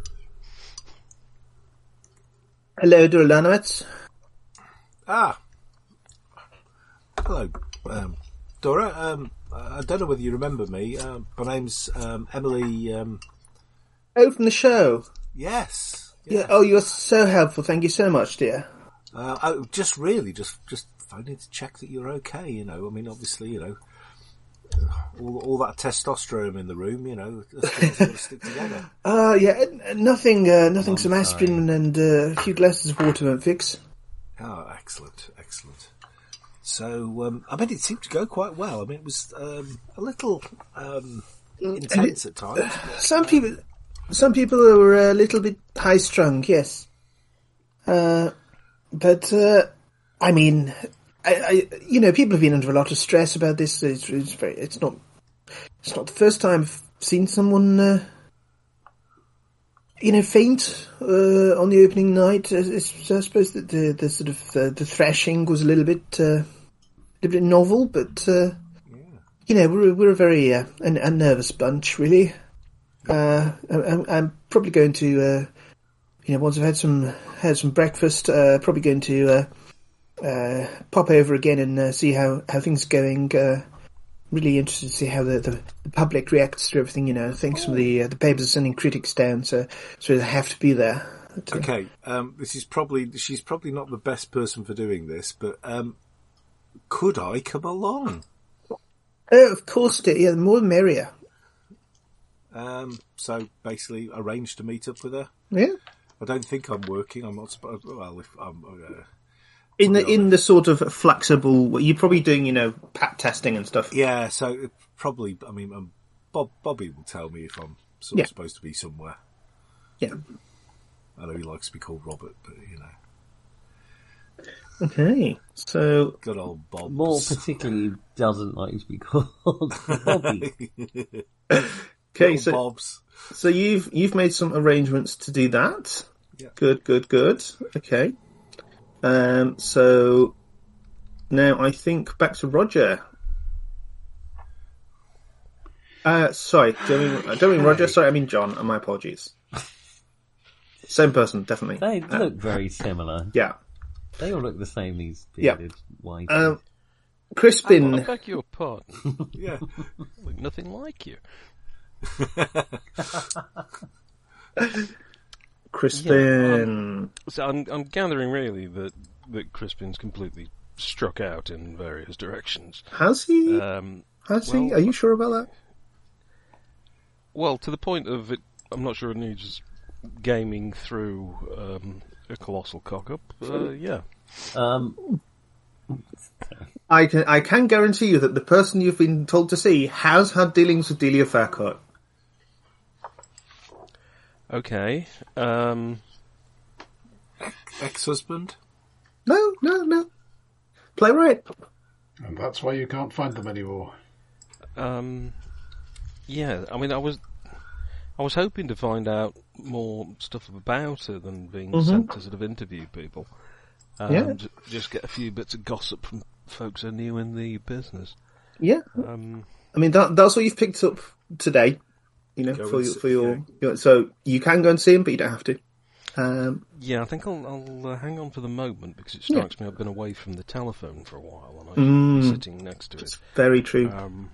Hello, Dora Larnametz. Ah, hello, um, Dora. Um, I don't know whether you remember me. Um, my name's um, Emily. Um, Oh, from the show. yes. Yeah. Oh, you're so helpful. Thank you so much, dear. Uh, oh, just really, just just phoning to check that you're okay. You know, I mean, obviously, you know, all all that testosterone in the room. You know, things got to stick together. Uh, yeah, uh, nothing, uh, nothing some aspirin and uh, a few glasses of water won't fix. Oh, excellent, excellent. So, um, I mean, it seemed to go quite well. I mean, it was um, a little um, intense at times. But, Some people, some people are a little bit high strung, yes. Uh, but, uh, I mean, I, I, you know, people have been under a lot of stress about this. It's, it's very, it's not, it's not the first time I've seen someone, uh, you know, faint, uh, on the opening night. It's, I suppose that the, the sort of, uh, the thrashing was a little bit, uh, a little bit novel, but, uh, you know, we're, we're a very, uh, a, a nervous bunch, really. Uh, I'm, I'm probably going to, uh, you know, once I've had some, had some breakfast, uh, probably going to, uh, uh, pop over again and uh, see how, how things are going, uh, really interested to see how the, the, the public reacts to everything. You know, I think some of the uh, the papers are sending critics down, so so they have to be there. But, uh, Okay, um, this is probably she's probably not the best person for doing this, but um, could I come along? Oh, of course, dear. Yeah, the more the merrier. Um, so basically, arrange to meet up with her. Yeah. I don't think I'm working. I'm not supposed. Well, if I'm uh, In the be in honest. the sort of flexible, you're probably doing, you know, pat testing and stuff. yeah. So it probably, I mean, um, Bob Bobby will tell me if I'm sort Yeah. of supposed to be somewhere. Yeah. I know he likes to be called Robert, but you know, Okay. So good old Bob. More particularly doesn't like to be called Bobby. okay, so Bob's. so you've you've made some arrangements to do that. Yeah. Good, good, good. Okay. Um. So now I think back to Roger. Uh, sorry, don't mean, I don't mean Roger. Sorry, I mean John. And my apologies. Same person, definitely. They Uh, look very similar. yeah. They all look the same, these Yeah. bearded white. Um, I Crispin. beg your pardon. Yeah. Look nothing like you. Crispin. So I'm, I'm gathering really that, that Crispin's completely struck out in various directions. Has he? Um, Has he? well- Are you sure about that? well, to the point of it, I'm not sure it needs gaming through um, a colossal cock-up. Uh, yeah. um, I can I can guarantee you that the person you've been told to see has had dealings with Delia Faircourt. Okay. Um, Ex-husband. No, no, no. Playwright. And that's why you can't find them anymore. um, yeah, I mean, I was, I was hoping to find out more stuff about her than being Mhm. sent to sort of interview people. Um, Yeah. j- Just get a few bits of gossip from folks who are new in the business. Yeah. Um, I mean that that's what you've picked up today. You know, Go for and your, see- for your, yeah. your so you can go and see him, but you don't have to. Um, yeah, I think I'll, I'll uh, hang on for the moment because it Yeah. strikes me I've been away from the telephone for a while and I should be Mm. sitting next to it. very true. Um,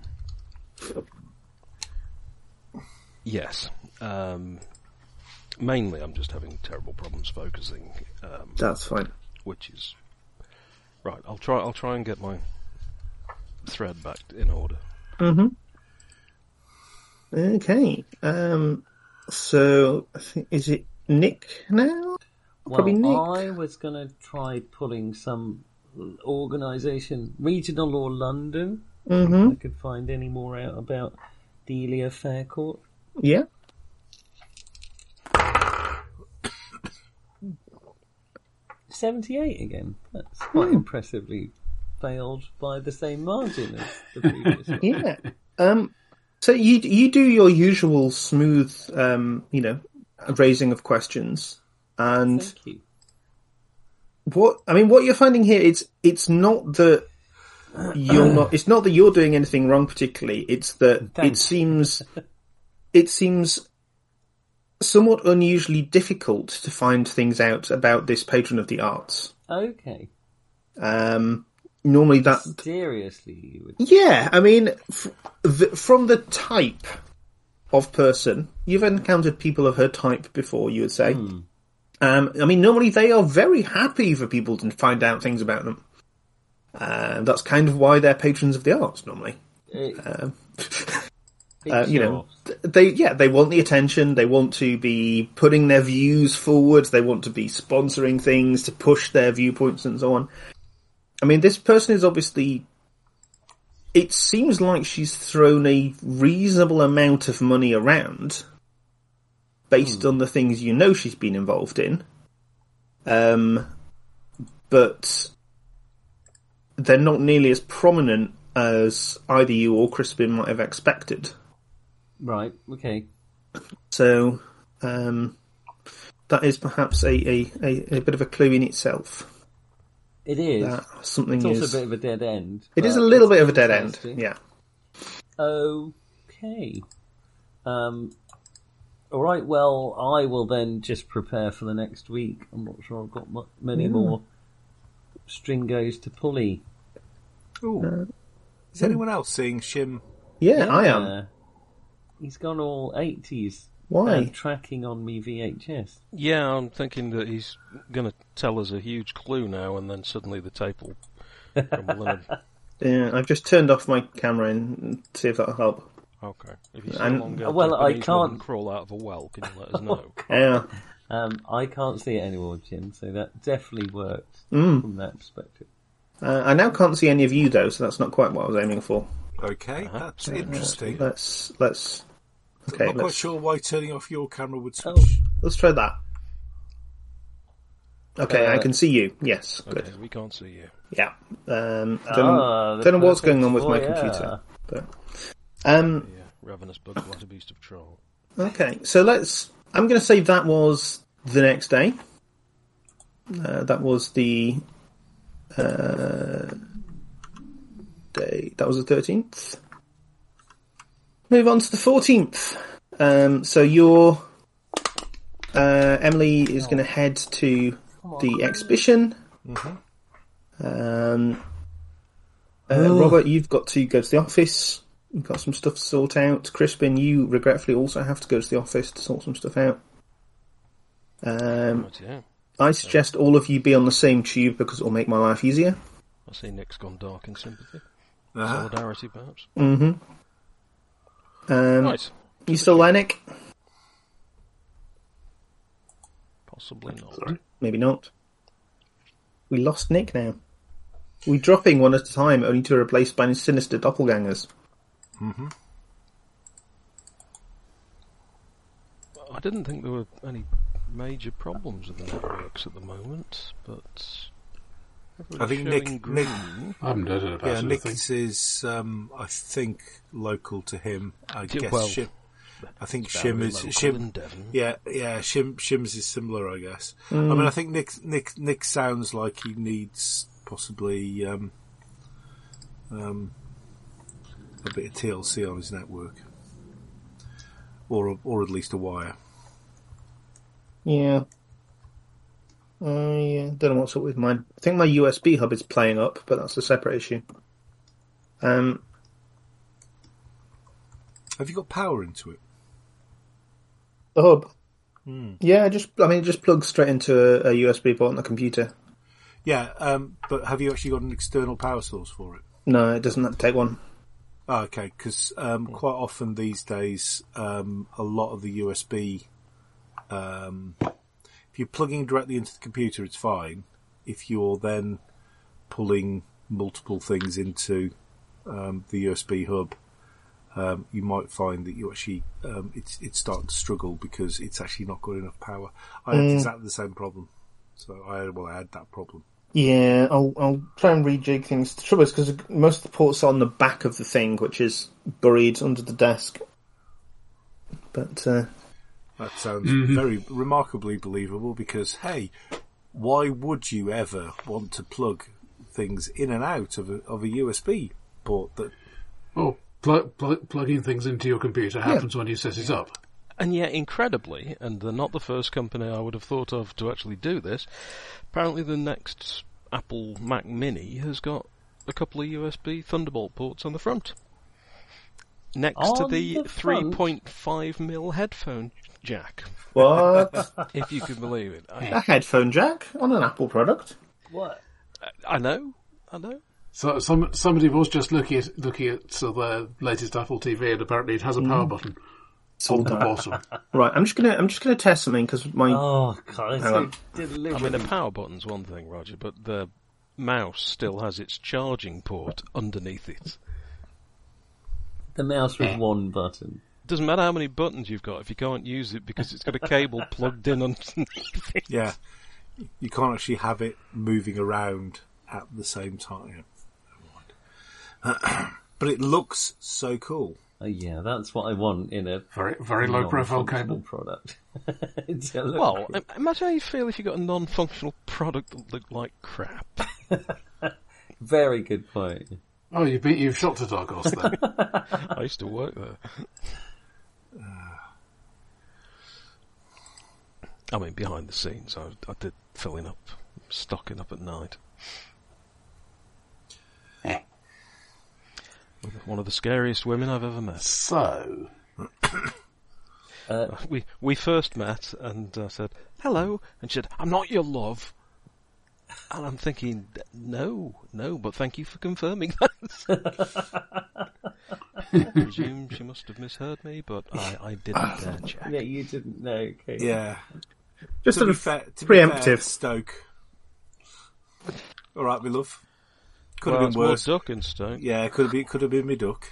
yes. Um, mainly, I'm just having terrible problems focusing, um, That's fine. which is right. I'll try. I'll try and get my thread back in order. Mm-hmm. Okay. Um, so I think, is it Nick now? well, Probably Nick. I was going to try pulling some organisation, regional or London. Mm-hmm. I could find any more out about Delia Faircourt. Yeah. seventy-eight again. That's quite Hmm. impressively failed by the same margin as the previous one. Yeah. Um, so you you do your usual smooth, um, you know, raising of questions, and Thank you. what I mean, what you're finding here, it's it's not that you're not, it's not that you're doing anything wrong particularly. It's that it Thanks. seems it seems somewhat unusually difficult to find things out about this patron of the arts. Okay. Um, normally that Seriously, you would. Yeah, I mean, f- the, from the type of person, you've encountered people of her type before, you would say. Hmm. Um, I mean, normally they are very happy for people to find out things about them. Uh, that's kind of why they're patrons of the arts, normally. It, Um, big uh, you show know, off. th- they yeah, they want the attention. They want to be putting their views forward. They want to be sponsoring things to push their viewpoints and so on. I mean, this person is obviously. It seems like she's thrown a reasonable amount of money around, based on the things you know she's been involved in. Um, but they're not nearly as prominent as either you or Crispin might have expected. Right, okay. So um, that is perhaps a, a, a, a bit of a clue in itself. It is. That something It's also is. a bit of a dead end. It is a but little it's bit of a dead end. interesting. Yeah. Okay. Um, all right, well, I will then just prepare for the next week. I'm not sure I've got mu- many Yeah. more stringos to pulley. Ooh. Is anyone else seeing Shim? Yeah, I am. He's gone all eighties. Why? Uh, tracking on me V H S. Yeah, I'm thinking that he's going to tell us a huge clue now, and then suddenly the tape will crumble in. Yeah, I've just turned off my camera and see if that'll help. Okay. If you see And- a long well, I Japanese woman can't- crawl out of a well, can you let us know? Yeah. Um, I can't see it anymore, Jim, so that definitely worked Mm. from that perspective. Uh, I now can't see any of you though, so that's not quite what I was aiming for. Okay, that's interesting. Let's let's. Okay, I'm not quite let's, sure why turning off your camera would switch. Oh. let's try that. Okay, Uh, I can see you. Yes, good. Okay, we can't see you. Yeah. Um, Ah, don't, the don't know what's perfect going on with my voyeur. computer, but um, Yeah, ravenous bug, what a beast of troll. okay. So let's. I'm going to say that was the next day. Uh, that was the uh, day. That was the thirteenth. Move on to the fourteenth. Um, so your uh, Emily is going to head to the exhibition. Um, uh, Robert, you've got to go to the office. You've got some stuff to sort out. Crispin, you regretfully also have to go to the office to sort some stuff out. Um, Right, yeah. I suggest all of you be on the same tube because it will make my life easier. I see Nick's gone dark in sympathy. Uh-huh. Solidarity, perhaps. Mm-hmm. Um, Right. You still there, Nick? Possibly not. Sorry. Maybe not. We lost Nick now. We're dropping one at a time, only to be replaced by sinister doppelgangers. Mm-hmm. I didn't think there were any major problems with the networks at the moment, but I think showing Nick- green. Nick- I haven't heard it about Yeah, it, I think. Nick's is, um, I think, local to him. I Yeah, guess well, Shim. I think Very Shim is local Shim. in Devon. Yeah, yeah. Shim Shim's is similar, I guess. I mean, I think Nick Nick Nick sounds like he needs possibly um, um, a bit of T L C on his network, or a, or at least a wire. Yeah. I uh, don't know what's up with mine. I think my U S B hub is playing up, but that's a separate issue. Um, Have you got power into it? the hub. Yeah, just I mean, it just plugs straight into a, a U S B port on the computer. Yeah, um, but have you actually got an external power source for it? No, it doesn't take one. Oh, okay, because um, quite often these days, um, a lot of the U S B, um, if you're plugging directly into the computer, it's fine. If you're then pulling multiple things into um, the U S B hub, um, you might find that you actually um, it's it's starting to struggle because it's actually not got enough power. I had exactly the same problem, so I well I had that problem. Yeah, I'll I'll try and rejig things. The trouble is because most of the ports are on the back of the thing, which is buried under the desk. But uh, That sounds very remarkably believable because, hey, why would you ever want to plug things in and out of a, of a U S B port? That Oh, plug, plug, plugging things into your computer happens when you set it up. And yet, incredibly, and they're not the first company I would have thought of to actually do this, apparently the next Apple Mac Mini has got a couple of U S B Thunderbolt ports on the front. Next to On the, the three front? point five millimeter headphone jack, what? if you can believe it. I, A headphone jack on an Apple product? What? I know, I know. So some somebody was just looking at looking at uh, the latest Apple T V, and apparently it has a power button on the bottom. Right, I'm just gonna I'm just gonna test something because my Oh, God, it's Hang so on. deliberate. I mean, the power button's one thing, Roger, but the mouse still has its charging port underneath it. The mouse with one button. Doesn't matter how many buttons you've got if you can't use it because it's got a cable plugged in underneath it. yeah, you can't actually have it moving around at the same time. Yeah. But it looks so cool. Oh, yeah, that's what I want in a Very very low profile non-functional cable. product. To look Well, good. im- imagine how you feel if you got a non-functional product that looked like crap. Very good point. Oh, you beat you've shot to dark horse then. I used to work there. I mean, behind the scenes, I, I did filling up, stocking up at night. One of the scariest women I've ever met. So, Uh, We we first met, and I said hello, and she said, "I'm not your love." And I'm thinking, no, no, but thank you for confirming that. I presume she must have misheard me, but I, I didn't dare check. yeah, you didn't know. Okay. Yeah. Just To sort be of fair, to be preemptive. fair, Stoke. All right, my love. Could Well, have it's been more worse. duck in Stoke. Yeah, could have been. Could have been me duck.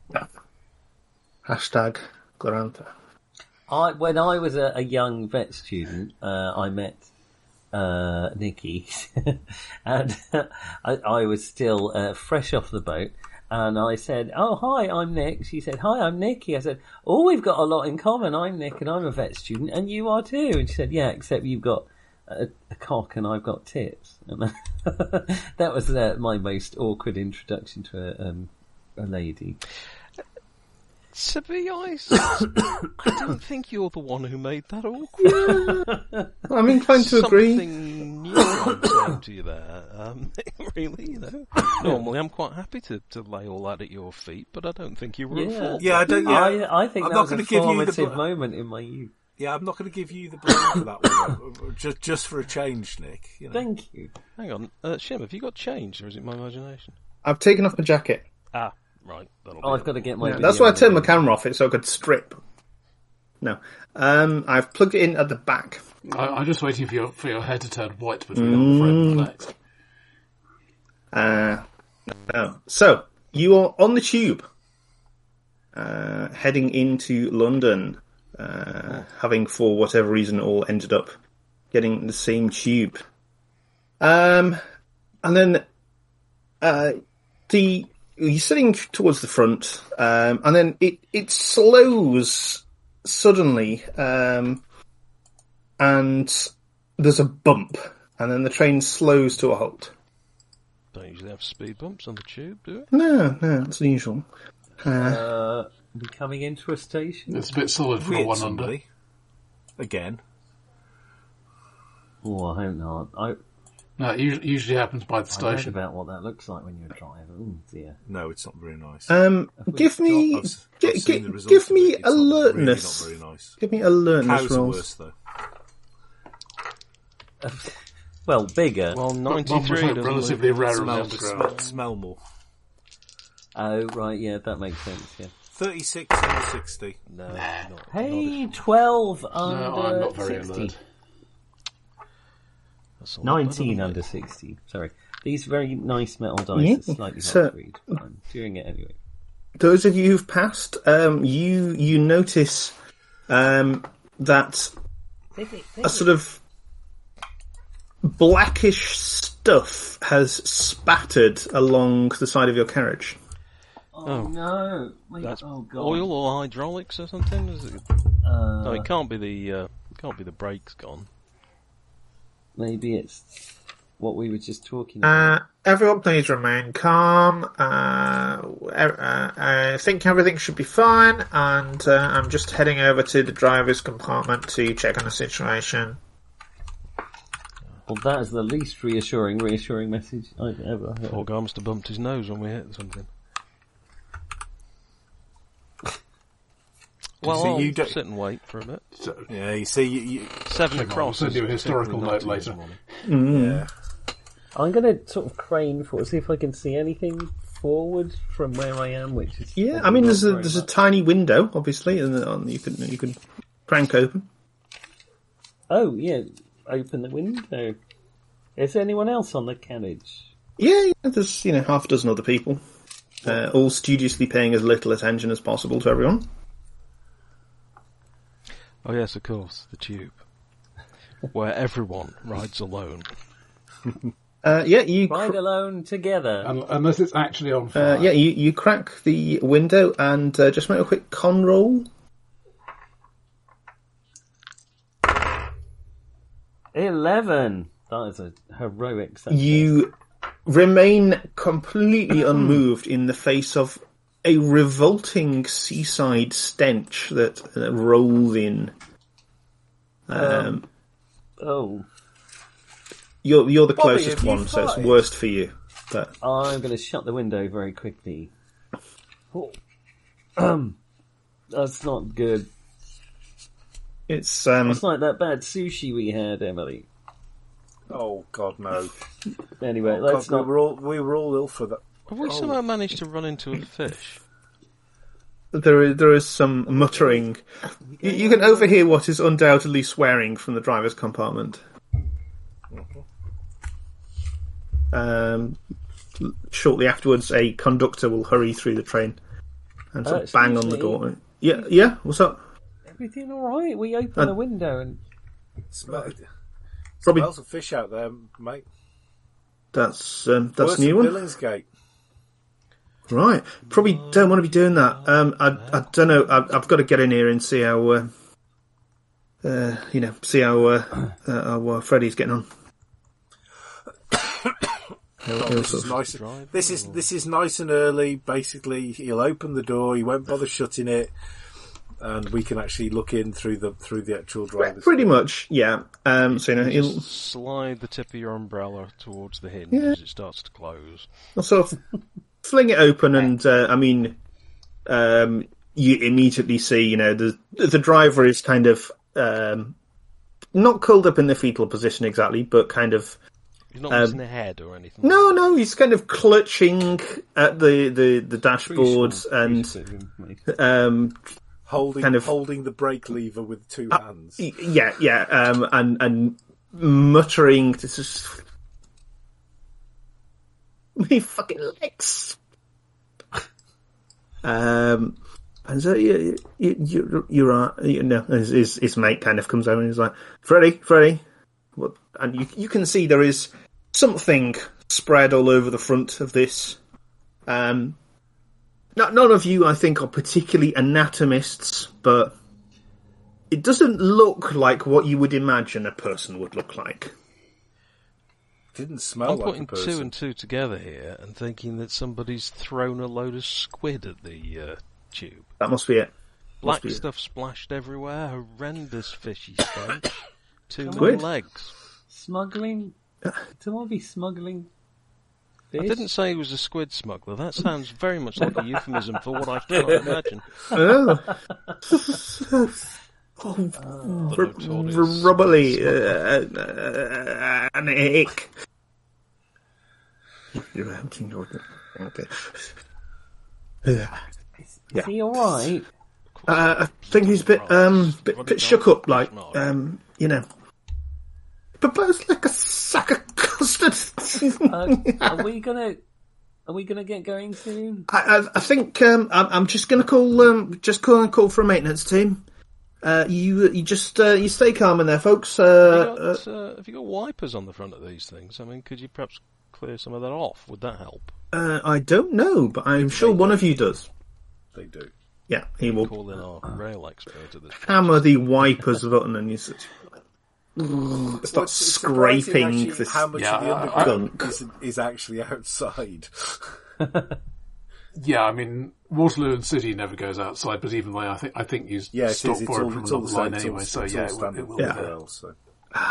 Hashtag Glorantha. I when I was a, a young vet student, uh, I met uh, Nikki, and I, I was still uh, fresh off the boat. And I said, "Oh, hi, I'm Nick." She said, "Hi, I'm Nikki." I said, "Oh, we've got a lot in common. I'm Nick, and I'm a vet student, and you are too." And she said, "Yeah, except you've got a, a cock, and I've got tits." And that was uh, my most awkward introduction to a, um, a lady. To be honest, I don't think you're the one who made that awkward. I'm inclined to agree. Something new I'm saying to you there. Um, really, you know. Normally, I'm quite happy to, to lay all that at your feet, but I don't think you were at Yeah, fault. Yeah, I don't. Yeah, I, I think I'm that not was a gonna give you the formative bl- moment in my youth. Yeah, I'm not going to give you the blame for that one. just, just for a change, Nick. You know. Thank you. Hang on, uh, Shim, have you got change, or is it my imagination? I've taken off my jacket. Ah, right. That'll Oh, be I've it. got to get my. Yeah, video that's why I turned my ready. camera off it so I could strip. No, um, I've plugged it in at the back. I, I'm just waiting for your for your hair to turn white between all the frame and the legs. Uh, no. So you are on the tube, uh, heading into London, uh, having for whatever reason all ended up getting the same tube. Um, and then uh, the you're sitting towards the front, um, and then it it slows suddenly, um, and there's a bump, and then the train slows to a halt. Don't usually have speed bumps on the tube, do it? No, no, it's unusual. Uh, we coming into a station? It's a bit solid for a Hit one under. somebody. Again. Oh, I hope not. I, No, it usually, usually happens by the I read station. about what that looks like when you're a driver. Oh dear. No, it's not very nice. Um, give me, I've, I've gi- seen gi- the results give of me it. It's not- alertness. Really not very nice. Give me alertness Cows are rolls. worse though. Well, bigger. Well, But one was ninety-three like doesn't relatively look- rare in the Smell, underground. smell, smell more. Oh, right, yeah, that makes sense, yeah. thirty-six under sixty. No, not, Hey, twelve under No, I'm not very sixty. alert. that's a lot better nineteen than under me. sixty. Sorry. These very nice metal dice Yeah, are slightly hard so- to read. I'm doing it anyway. Those of you who've passed, um, you you notice um, that a sort of blackish stuff has spattered along the side of your carriage. Oh, Oh. no. Wait, That's oh, God. oil or hydraulics or something? Is it? Uh, No, it can't be the uh, it can't be the brakes gone. Maybe it's what we were just talking about. Uh, everyone please remain calm. Uh, uh, I think everything should be fine, and uh, I'm just heading over to the driver's compartment to check on the situation. Well, that is the least reassuring, reassuring message I've ever heard. Poor guy must have bumped his nose when we hit something. Well, see, I'll you don't- sit and wait for a bit. So, Yeah, you see, you, you, Seven Hang on, across. I'll send is you a historical particularly note naughty this later. morning. yeah. I'm going to sort of crane forward, see if I can see anything forward from where I am, which is... Yeah, I probably mean, not there's a very there's a much. tiny window, obviously, and uh, you can you can crank open. Oh, yeah, open the window. Is there anyone else on the carriage? Yeah, yeah, there's you know half a dozen other people, uh, all studiously paying as little attention as possible to everyone. Oh yes, of course, the tube, where everyone rides alone. Uh, yeah, you cr- Ride alone together. un- unless it's actually on fire. uh, yeah you you crack the window and uh, just make a quick con roll. Eleven! That is a heroic success. You remain completely unmoved in the face of a revolting seaside stench that uh, rolls in. Um, Oh, you're you're the Bobby, closest have you one, so it's farted? worst for you. But I'm going to shut the window very quickly. Um, that's not good. It's um, It's like that bad sushi we had, Emily. Oh God, no! Anyway, Oh, let's God, not. we were all we were all ill for that. Have we Oh. somehow managed to run into a fish? there is there is some muttering. You, you can overhear what is undoubtedly swearing from the driver's compartment. Um, shortly afterwards, a conductor will hurry through the train and sort Uh, of bang on excuse the me? door. Yeah, yeah. What's up? Everything all right? We opened Uh, the window and Smell, Probably smells of fish out there, mate. that's um, that's Worse a new than one. Billingsgate. Right. Probably don't want to be doing that. Um, I I don't know. I, I've got to get in here and see how. Uh, uh, you know, see how uh, uh, how uh, Freddie's getting on. He'll- Oh, he'll this sort is of- nice. drive This is or- this is nice and early. Basically, he'll open the door. He won't bother shutting it, and we can actually look in through the through the actual driver's. Pretty much, yeah. Um, so you know, he'll, Just slide the tip of your umbrella towards the hinge Yeah. as it starts to close. he'll sort of fling it open, and uh, I mean, um, you immediately see, you know, the the driver is kind of um, not curled up in the fetal position exactly, but kind of. He's not Um, missing a head or anything. No, no, he's kind of clutching at the, the, the dashboard and um, holding kind of- holding the brake lever with two hands. y- yeah, yeah, um, and and muttering, "This is me fucking legs." Um, and so you you you you're right. You know, his, his his mate kind of comes over and he's like, "Freddie, Freddie," what? And you you can see there is something spread all over the front of this. Um, not, none of you, I think, are particularly anatomists, but it doesn't look like what you would imagine a person would look like. Didn't smell I'm like putting a person. two and two together here and thinking that somebody's thrown a load of squid at the uh, tube. That must be it. Black be it. stuff splashed everywhere, horrendous fishy stench, two Squid? more legs. smuggling. Someone be smuggling fish? I didn't say he was a squid smuggler. That sounds very much like a euphemism for what I cannot imagine. Oh. oh, The r- notorious r- rubbly, uh, uh, an ick. You're emptying your. Okay. Is he all right? Uh, I think he's a bit, um, bit, bit shook up, like, um, you know. But both like a sack of custard. Uh, are we gonna? Are we gonna get going soon? I, I, I think um, I'm, I'm just going to call, um, just call and call for a maintenance team. Uh, you, you just, uh, you stay calm in there, folks. Have Uh, you, uh, got, uh, have you got wipers on the front of these things? I mean, could you perhaps clear some of that off? Would that help? uh, I don't know, but I'm sure one of you does. They do. Yeah, he will Call in our rail expert at this point. hammer the wipers button and you s- start Well, it's- it's surprising scraping actually this. how much Yeah, of the I- underground is, is actually outside. Yeah, I mean, Waterloo and City never goes outside, but even though I think I think you Yeah, it stop is. It's for it all, from it's all another the line same. anyway. It's So all, it's yeah, all it will, standard it will for be Yeah. there. everywhere else, so.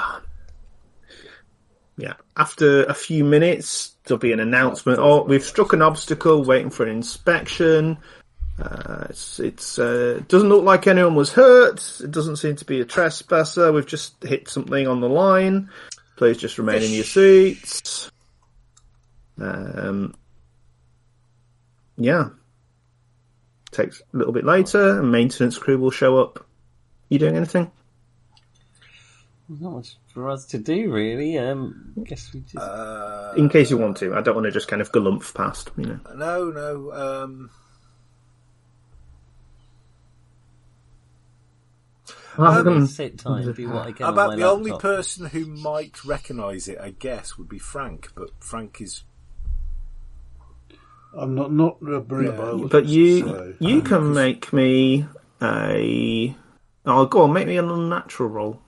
Yeah. After a few minutes, there'll be an announcement. Oh, we've struck an obstacle, waiting for an inspection. Uh, it's, it's, uh, doesn't look like anyone was hurt. It doesn't seem to be a trespasser. We've just hit something on the line. Please just remain in your seats. Um, yeah. Takes a little bit later, a maintenance crew will show up. You doing anything? There's not much for us to do, really. Um, I guess we just. Uh, In case you want to. I don't want to just kind of galumph past, you know. no, no. Um, Rather than- sit tight and do what I can. about on the my only laptop. person who might recognise it, I guess, would be Frank. But Frank is I'm not not a marine Yeah, biologist, But you so- you can make me a. Oh, go on, make me an unnatural roll.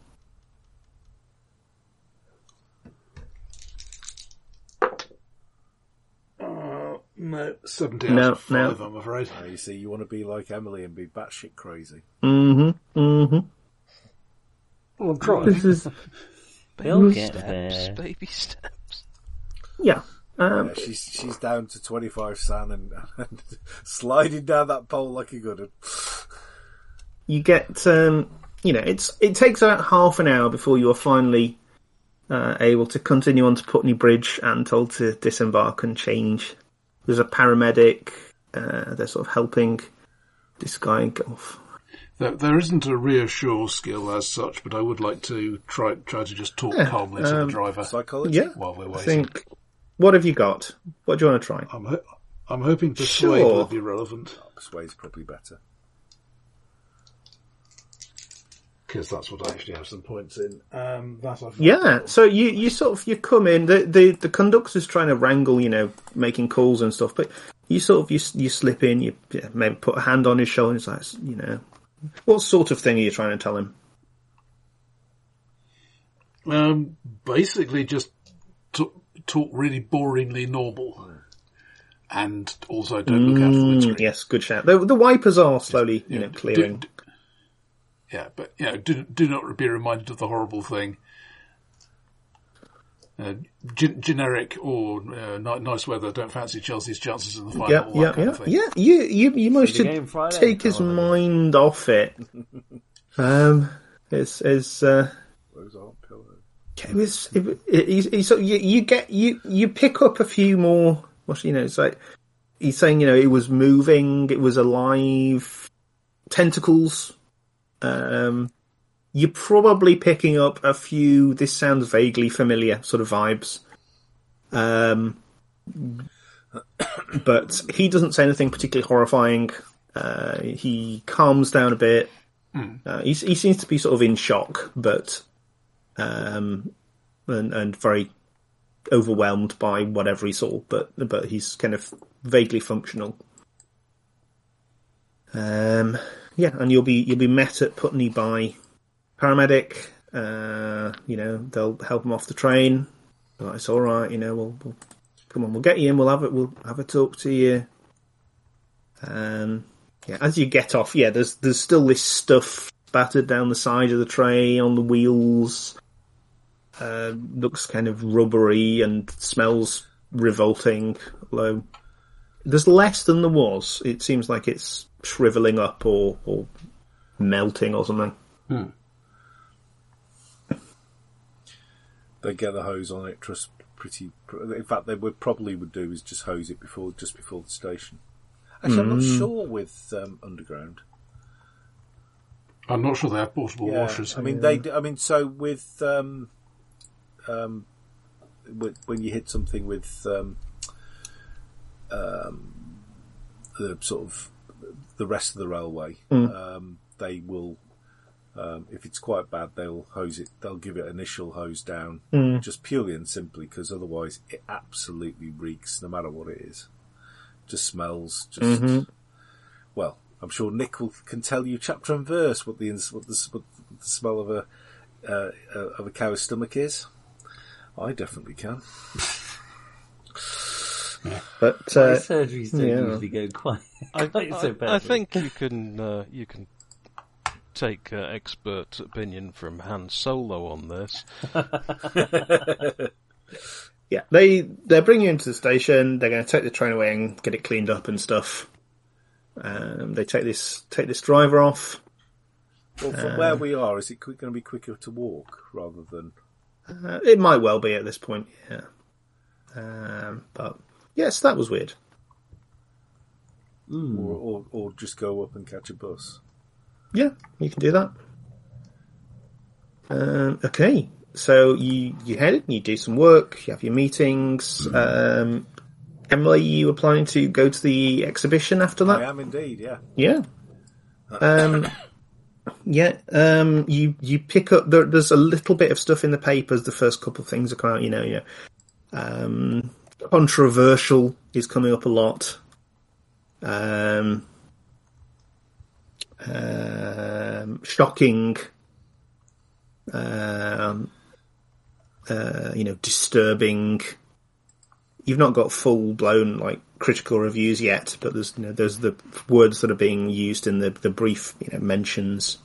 Uh, no, seventy No, out of five, no. I'm afraid. Uh, you see, you want to be like Emily and be batshit crazy. Mm-hmm. Mm-hmm. Well, I'm trying. This is They'll Baby get steps, there. baby steps. yeah. Um, Yeah, she's she's down to twenty-five san and, and sliding down that pole like a good one. you get, um, you know, it's it takes about half an hour before you are finally uh, able to continue on to Putney Bridge and told to disembark and change. There's a paramedic. Uh, they're sort of helping this guy go off. There, there isn't a reassure skill as such, but I would like to try try to just talk Yeah, calmly to the um, driver Psychology? Yeah, while we're I waiting. think. What have you got? What do you want to try? I'm ho- I'm hoping persuade Sure. would be relevant Persuade's probably better. because that's what I actually have some points in. Um, that I've not Yeah, got. so you, you sort of you come in. The, the the conductor's trying to wrangle, you know, making calls and stuff. But you sort of you you slip in. You yeah, maybe put a hand on his shoulder. And it's like, you know, what sort of thing are you trying to tell him? Um, basically just t- talk really boringly normal, and also don't look out for Mm, windscreen. yes, good shout. The, the wipers are slowly, you know, Do- clearing. do- yeah, but you know, do do not be reminded of the horrible thing. Uh, gen- generic or uh, ni- nice weather. Don't fancy Chelsea's chances in the final. Yeah, all that yeah, kind yeah, of thing. yeah. You you you managed the to game Friday. take his Oh, yeah. mind off it. Um, it's it's uh. Those aren't pillows. It was. It, it, he's, he's, so you, you get you you pick up a few more. What you know? It's like he's saying. You know, it was moving. It was alive. Tentacles. Um, you're probably picking up a few. This sounds vaguely familiar. Sort of vibes. Um, but he doesn't say anything particularly horrifying. Uh, he calms down a bit. Uh, he, he seems to be sort of in shock, but. Um, and, and very overwhelmed by whatever he saw, but but he's kind of vaguely functional. Um, yeah, and you'll be you'll be met at Putney by paramedic. Uh, you know, they'll help him off the train. But it's all right. You know, we'll, we'll come on, we'll get you in. We'll have it. We'll have a talk to you. Um, yeah, as you get off, yeah, there's there's still this stuff battered down the side of the tray on the wheels. Uh, looks kind of rubbery and smells revolting. Although there's less than there was. It seems like it's shriveling up or, or melting or something. Hmm. They get the hose on it. Trust pretty. In fact, they would probably would do is just hose it before just before the station. Actually, I'm not sure with um, Underground. I'm not sure they have portable Yeah, washers. I mean, they. I mean, so with um, um, with, when you hit something with um, um, the sort of the rest of the railway, um, they will. Um, if it's quite bad, they'll hose it. They'll give it initial hose down, just purely and simply because otherwise it absolutely reeks, no matter what it is. Just smells. Just well. I'm sure Nick will, can tell you chapter and verse what the what the, what the smell of a uh, of a cow's stomach is. I definitely can. But My uh, surgeries don't yeah. usually go quite, I, quite so I, badly. I think you can uh, you can take uh, expert opinion from Han Solo on this. yeah, they they bring you into the station. They're going to take the train away and get it cleaned up and stuff. Um, they take this take this driver off. Well, from where we are, is it quick, going to be quicker to walk rather than? Uh, it might well be at this point, yeah. Um, but yes, that was weird. Or, or, or just go up and catch a bus. Yeah, you can do that. Um, okay, so you you head, you do some work, you have your meetings. Um, Emily, you were planning to go to the exhibition after that? I am indeed, yeah. Yeah. Um, yeah, um, you, you pick up, there, there's a little bit of stuff in the papers, the first couple of things are coming out, you know, you know. Um, controversial is coming up a lot. Um, um, shocking, um, uh, you know, disturbing. You've not got full blown like critical reviews yet, but there's you know there's the words that are being used in the the brief you know mentions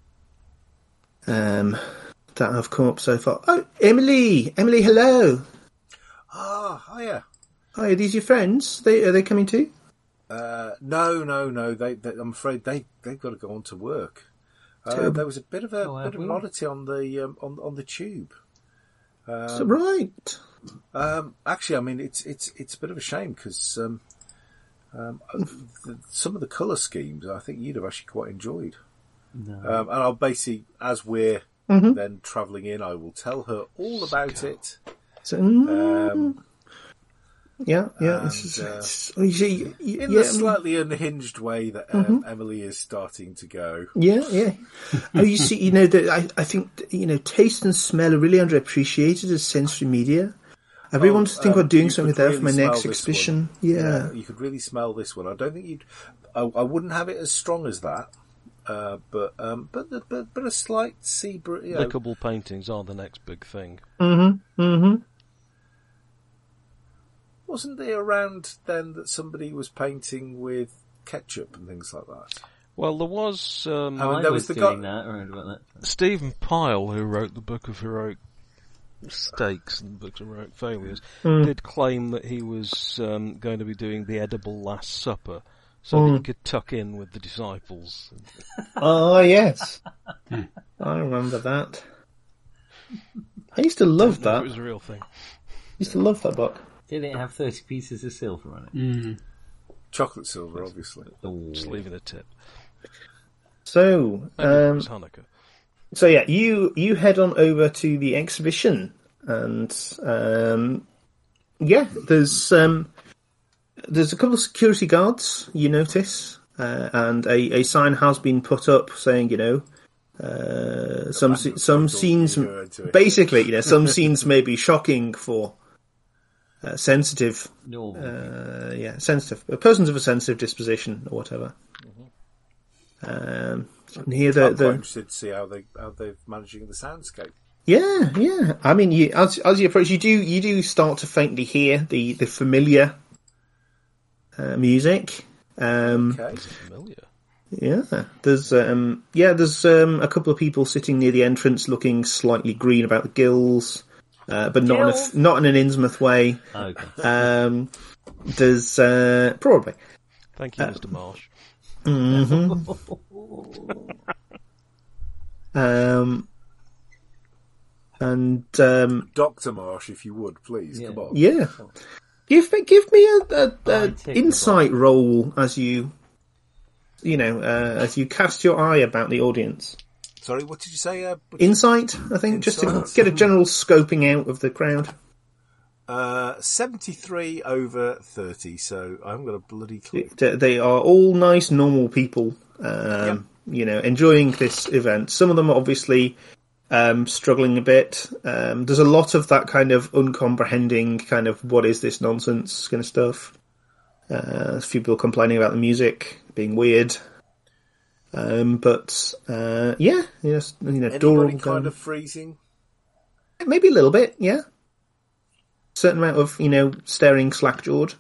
um, that have come up so far. Oh, Emily, Emily, hello. Ah, hiya. Oh, are these your friends? They are they coming too? Uh, no, no, no. They, they, I'm afraid they they've got to go on to work. Uh, there was a bit of a Oh, bit of an we? oddity on the um, on on the tube. So, right. Um, actually, I mean it's it's it's a bit of a shame because um, um, the, some of the colour schemes I think you'd have actually quite enjoyed. No. Um, and I'll basically, as we're Mm-hmm. then travelling in, I will tell her all about it. So, mm, Um, yeah, yeah. and, This is, uh, it's- oh, you see, y- in yeah, the I mean- slightly unhinged way that um, Mm-hmm. Emily is starting to go. Yeah, yeah. Oh, you see, you know, the, I, I think, you know, taste and smell are really underappreciated as sensory media. I really Oh, want to think um, about doing you something with could that for really my smell next this exhibition. one. Yeah. You could really smell this one. I don't think you'd. I, I wouldn't have it as strong as that, uh, but um, but the, but but a slight sea. br- You know, Lickable paintings are the next big thing. Mm-hmm. Mm-hmm. wasn't there around then that somebody was painting with ketchup and things like that? Well, there was um, Oh, I there was, was the doing guy- that. I heard about that. Stephen Pyle, who wrote the Book of Heroic Stakes and Books of Heroic Failures, Mm. did claim that he was um, going to be doing the edible Last Supper, so that Mm. he could tuck in with the disciples. Oh, yes. I remember that. I used to love Know that. It was a real thing. used to love that book. Did it have thirty pieces of silver on it? Mm. Chocolate silver, obviously. Oh. Just leaving a tip. So, Maybe it um, was Hanukkah. so yeah, you you head on over to the exhibition, and um, yeah, there's um, there's a couple of security guards you notice, uh, and a, a sign has been put up saying, you know, uh, some Abandon some photos scenes, when you go into it. basically, you know, some scenes may be shocking for uh, sensitive, Normal. uh, yeah, sensitive uh, persons of a sensitive disposition or whatever. Um, and here the I'm quite the interested to see how they how they're managing the soundscape. yeah, yeah. I mean, you, as as you approach, you do you do start to faintly hear the the familiar uh, music. Um, Okay. Familiar. Yeah, there's um, yeah, there's um, a couple of people sitting near the entrance, looking slightly green about the gills, uh, but not in a, Gills? not in an Innsmouth way. Okay. Um, there's uh, probably. Thank you, Mister Marsh. Um, and um, Doctor Marsh, if you would, please, Yeah. come on. yeah, give me give me a, a, I a take the insight roll as you, you know, uh, as you cast your eye about the audience. Sorry, what did you say? Uh, Butch? Insight, I think, just to Insight. get a general scoping out of the crowd. uh, seventy-three over thirty, so I haven't got a bloody clue. They they are all nice, normal people, um, you know, enjoying this event. Some of them are obviously um, struggling a bit. Um, there's a lot of that kind of uncomprehending, kind of what is this nonsense kind of stuff. Uh, a few people complaining about the music being weird. Um, but uh, yeah, yes, you know, door Anybody all kind down. of freezing? Maybe a little bit, yeah. Certain amount of, you know, staring slack-jawed.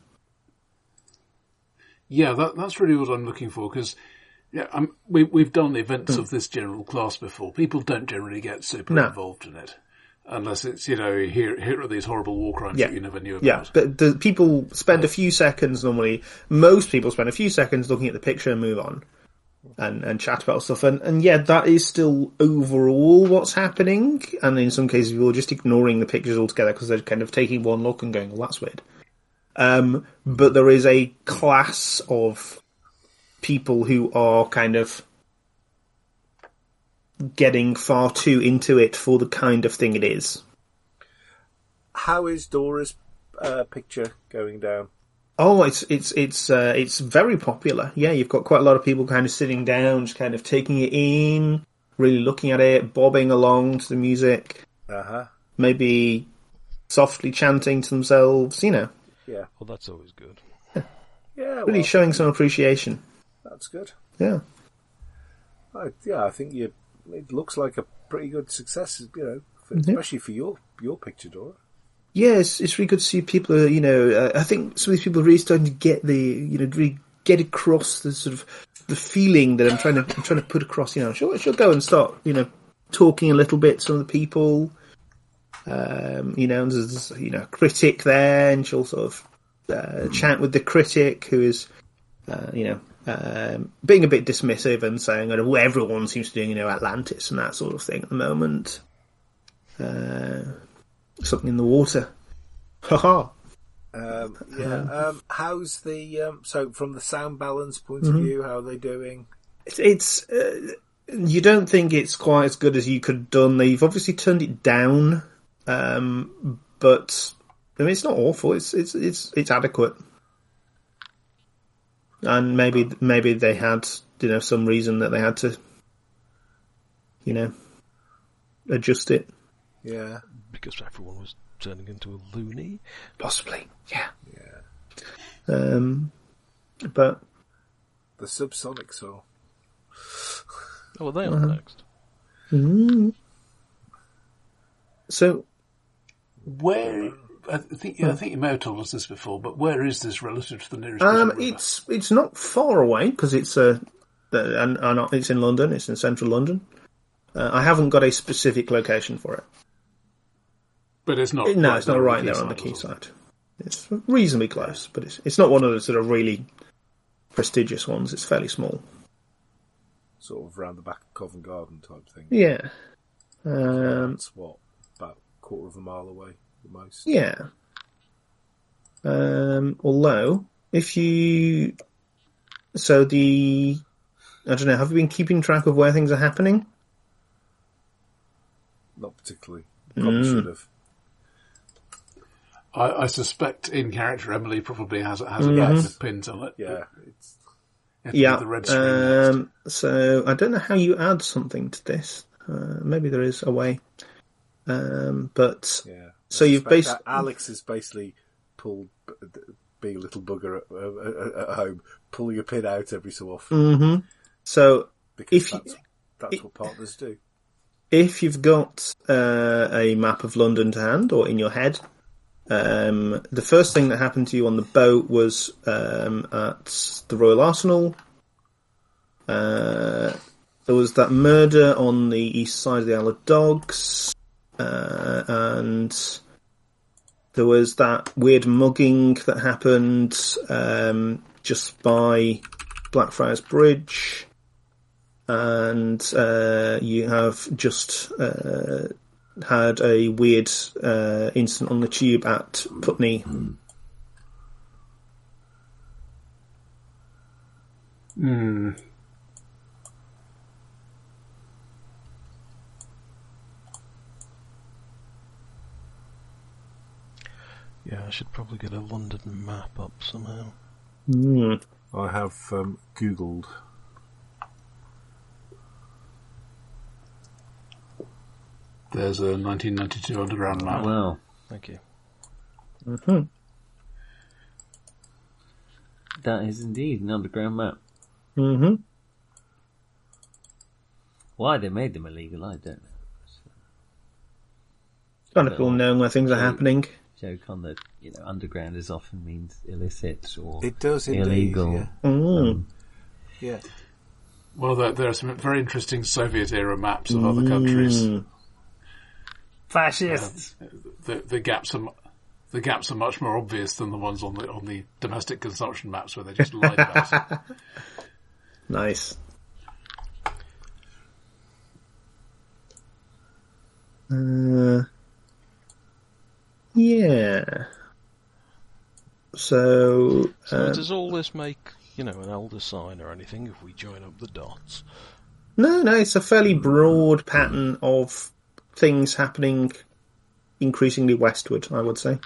Yeah, that, that's really what I'm looking for, because yeah, I'm, we, we've done events of this general class before. People don't generally get super No. involved in it. Unless it's, you know, here, here are these horrible war crimes Yeah. that you never knew about. Yeah, but the people spend a few seconds normally. Most people spend a few seconds looking at the picture and move on, and and chat about stuff. And and yeah, that is still overall what's happening. And in some cases, people are just ignoring the pictures altogether because they're kind of taking one look and going, "Well, that's weird." Um, but there is a class of people who are kind of getting far too into it for the kind of thing it is. How is Dora's uh, picture going down? Oh, it's it's it's uh, it's very popular. Yeah, you've got quite a lot of people kind of sitting down, just kind of taking it in, really looking at it, bobbing along to the music, Uh huh. maybe softly chanting to themselves. You know, Yeah. Well, that's always good. Yeah. really well, showing some appreciation. that's good. Yeah, I, yeah, I think you. It looks like a pretty good success, you know, for, Mm-hmm. especially for your your picture, Dora. yeah, it's it's really good to see people. uh, You know, uh, I think some of these people are really starting to get the you know really get across the sort of the feeling that I'm trying to I'm trying to put across. You know, she'll she'll go and start you know talking a little bit to some of the people. Um, you know, and there's you know a critic there, and she'll sort of uh, chat with the critic, who is, uh, you know, um, being a bit dismissive and saying, oh, well, everyone seems to be doing, you know, Atlantis and that sort of thing at the moment. Uh, something in the water. Ha ha. Um, yeah. Um, how's the um, so from the sound balance point Mm-hmm. of view? How are they doing? It's, it's uh, you don't think it's quite as good as you could have done. They've obviously turned it down, um, but I mean, it's not awful. It's it's it's it's adequate. And maybe maybe they had, you know, some reason that they had to, you know, adjust it. Yeah. Because everyone was turning into a loony. Possibly, yeah. Yeah. Um, but The Subsonics are. Oh, are they on next? mm, so Where I think yeah, I think you may have told us this before, but where is this relative to the nearest? um, River? it's it's not far away because it's a uh, and, and it's in London. It's in central London. Uh, I haven't got a specific location for it. but it's not. No, right it's not there on right the there on the quayside, quayside. It's reasonably close, but it's it's not one of the sort of really prestigious ones. It's fairly small. Sort of round the back of Covent Garden type thing. Yeah. Um, That's what, about a quarter of a mile away, the most. yeah. Um, although, if you... So the... I don't know, have you been keeping track of where things are happening? Not particularly. Probably should have. I, I suspect in character Emily probably has has a Mhm. bag with pins on it. Yeah. It's, but Yeah. the red string next. Um, so I don't know how you add something to this. Uh, maybe there is a way. Um, but yeah. So I you've suspect basi- that Alex has basically pulled, being a little bugger at, uh, at home, pulling a pin out every so often. mhm. So Because if you- that's, that's what partners do. if you've got uh, a map of London to hand or in your head, um, the first thing that happened to you on the boat was um, at the Royal Arsenal. Uh, there was that murder on the east side of the Isle of Dogs, uh, and there was that weird mugging that happened um, just by Blackfriars Bridge. And uh, you have just uh, had a weird uh, incident on the tube at Putney. Hmm. Yeah, I should probably get a London map up somehow. Mm. I have um, Googled. There's a nineteen ninety-two underground map. Wow. Thank you. Mm-hmm. That is indeed an underground map. Mm-hmm. Why they made them illegal, I don't know. Kind of cool knowing where things are happening. Joke on that, you know, underground is often means illicit or It does indeed. illegal. Yeah. Mm. yeah. Well, there, there are some very interesting Soviet-era maps of other countries. Mm. Fascists! The, the gaps are mu- the gaps are much more obvious than the ones on the on the domestic consumption maps where they just lie about it. Nice. Uh, yeah. So, So uh, does all this make, you know, an elder sign or anything if we join up the dots? no, no, it's a fairly broad pattern of things happening increasingly westward, I would say.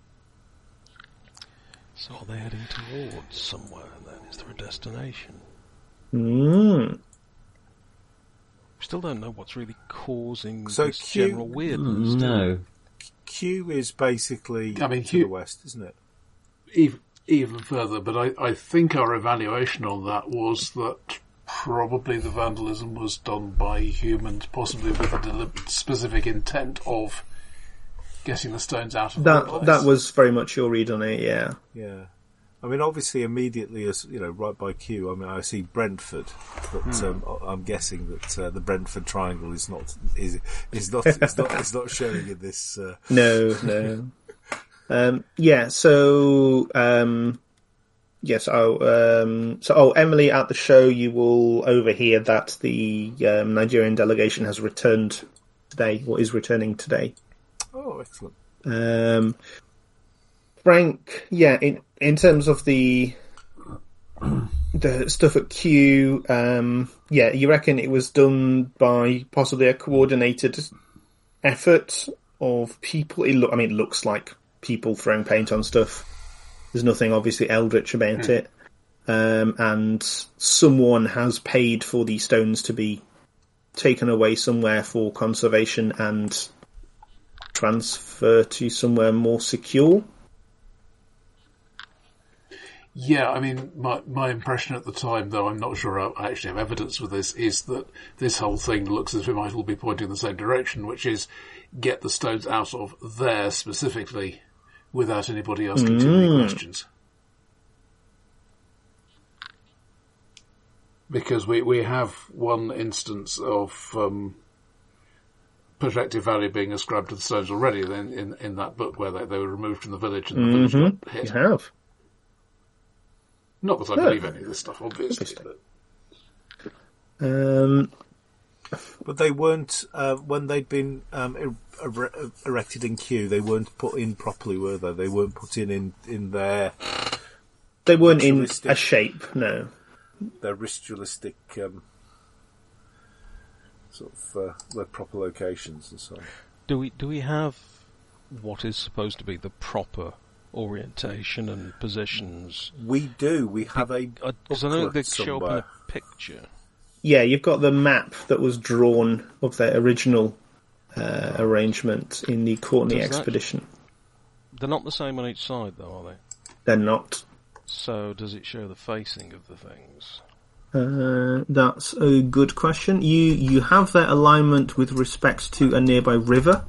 So are they heading towards somewhere then? Is there a destination? Mm. We still don't know what's really causing So this Q- general weirdness. do we? No. Q is basically I mean, to Q- the west, isn't it? Even, even further, but I, I think our evaluation on that was that probably the vandalism was done by humans, possibly with a deliberate, specific intent of getting the stones out of the That place. that was very much your read on it, yeah. Yeah. I mean, obviously, immediately as you know, right by Q. I mean, I see Brentford, but um, I'm guessing that uh, the Brentford Triangle is not is is not is not is not showing in this. Uh, No, no. Um, yeah, so um, yes. Oh, um, so oh, Emily, at the show, you will overhear that the um, Nigerian delegation has returned today, or is returning today. Oh, excellent. Um, Frank, yeah, in in terms of the the stuff at Q, um, yeah, you reckon it was done by possibly a coordinated effort of people? It look, I mean, it looks like people throwing paint on stuff. There's nothing obviously eldritch about mm. it. Um, and someone has paid for these stones to be taken away somewhere for conservation and transfer to somewhere more secure. Yeah, I mean, my my impression at the time, though I'm not sure I actually have evidence for this, is that this whole thing looks as if it might all be pointing in the same direction, which is get the stones out of there specifically without anybody asking mm. too many questions. Because we, we have one instance of um, projective value being ascribed to the stones already in, in, in that book where they, they were removed from the village and the mm-hmm. village got hit. You have. Not that I no. believe any of this stuff, obviously. But... Um, but they weren't, uh, when they'd been um, er- erected in queue, they weren't put in properly, were they? They weren't put in in, in their... They weren't in a shape, no. Their ritualistic um, sort of uh, their proper locations and so on. Do we, do we have what is supposed to be the proper orientation and positions? We do. We have a because I know they show up in a picture. Yeah, you've got the map that was drawn of their original uh, arrangement in the Courtney Does expedition. That, they're not the same on each side, though, are they? They're not. So, does it show the facing of the things? Uh, that's a good question. You you have their alignment with respect to a nearby river.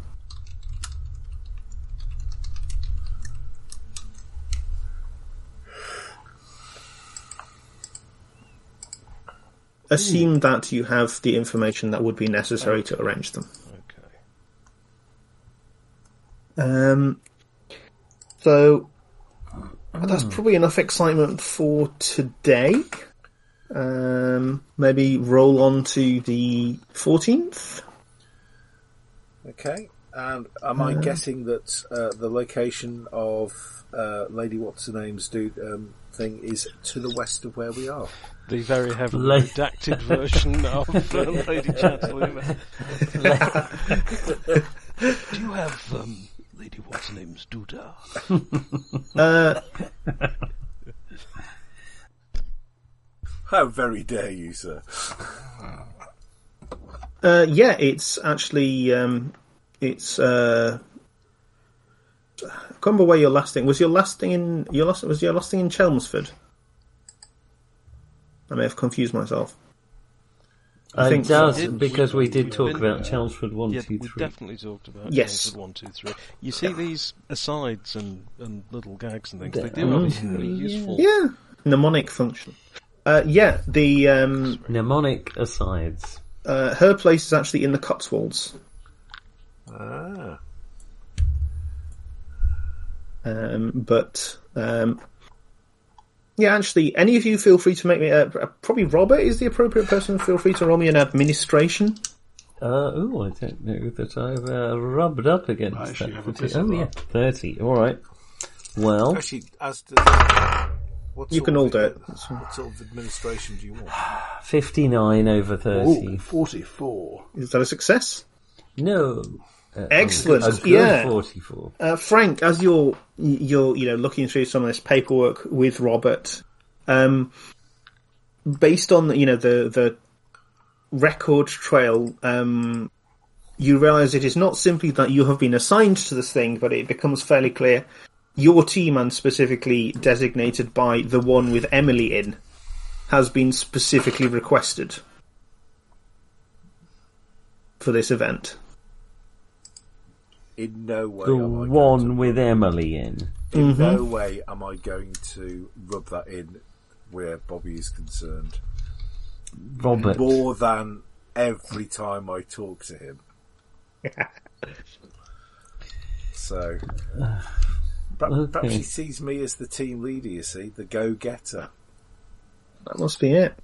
Assume that you have the information that would be necessary okay. to arrange them. Okay. Um. So that's probably enough excitement for today. Um. Maybe roll on to the fourteenth. Okay. And am I uh, guessing that uh, the location of uh, Lady What's-Her-Name's do, um, thing is to the west of where we are? The very heavily redacted version of uh, Lady Chatterley. Do you have um, Lady What's-Her-Name's doodah? uh, How very dare you, sir? Uh, yeah, it's actually um, it's. Uh, I can't remember where your last thing was. Your last thing in your last was your last thing in Chelmsford. I may have confused myself. I uh, think it does, so. Because we did talk about Chelmsford one, yeah, two, three. We definitely talked about yes. Chelmsford one, two, three. You see these asides and, and little gags and things. They do have a really useful. Yeah, mnemonic function. Uh, yeah, the um, mnemonic asides. Uh, her place is actually in the Cotswolds. Ah. Um, but um, yeah, actually, any of you feel free to make me. Uh, probably Robert is the appropriate person. Feel free to roll me an administration. Uh, oh, I don't know that I've uh, rubbed up against I actually that. have a Oh yeah, thirty. All right. Well, actually, as to what you can all of, do it. What sort of administration do you want? fifty-nine over thirty. Ooh, forty-four. Is that a success? No. Uh, Excellent. A good yeah. forty-four. Uh, Frank, as you're you're you know looking through some of this paperwork with Robert, um, based on you know the the record trail, um, you realise it is not simply that you have been assigned to this thing, but it becomes fairly clear your team, and specifically designated by the one with Emily in, has been specifically requested for this event. In no way the am I one going to, with Emily in. In mm-hmm. no way am I going to rub that in where Bobby is concerned. Robert. More than every time I talk to him. So, Perhaps, Okay. perhaps she sees me as the team leader, you see, the go-getter. That must be it.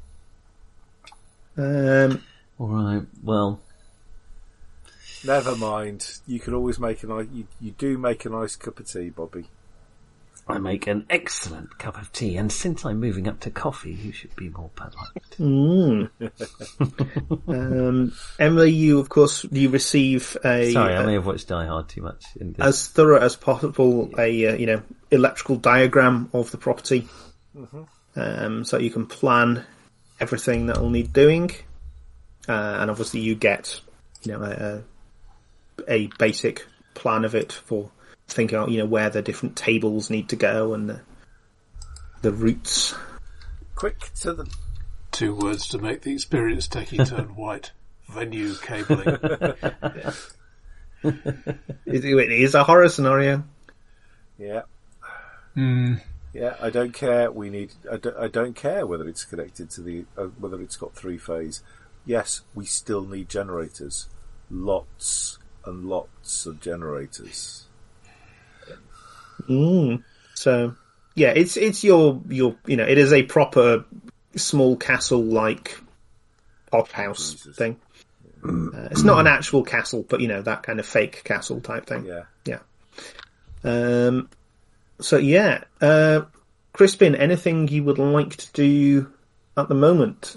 Um, All right. Well, Never mind. You can always make a nice. You, you do make a nice cup of tea, Bobby. I make an excellent cup of tea, and since I'm moving up to coffee, you should be more polite. mm. um, Emily, you of course you receive a Sorry, I uh, may have watched Die Hard too much. In this. as thorough as possible a uh, you know electrical diagram of the property, Mm-hmm. um, so you can plan everything that will need doing, uh, and obviously you get you know a, a basic plan of it for thinking out you know where the different tables need to go and the, the routes. Quick to the. Two words to make the experience techie turn white. Venue cabling. It, it is a horror scenario. Yeah. Mm. Yeah, I don't care. We need. I don't, I don't care whether it's connected to the. Uh, whether it's got three phase. Yes, we still need generators. Lots and lots of generators. Mm. So, yeah, it's it's your your you know it is a proper small castle like odd house Jesus. thing. Uh, it's not an actual castle, but you know that kind of fake castle type thing. Yeah. Yeah. Um. So yeah, uh, Crispin, anything you would like to do at the moment?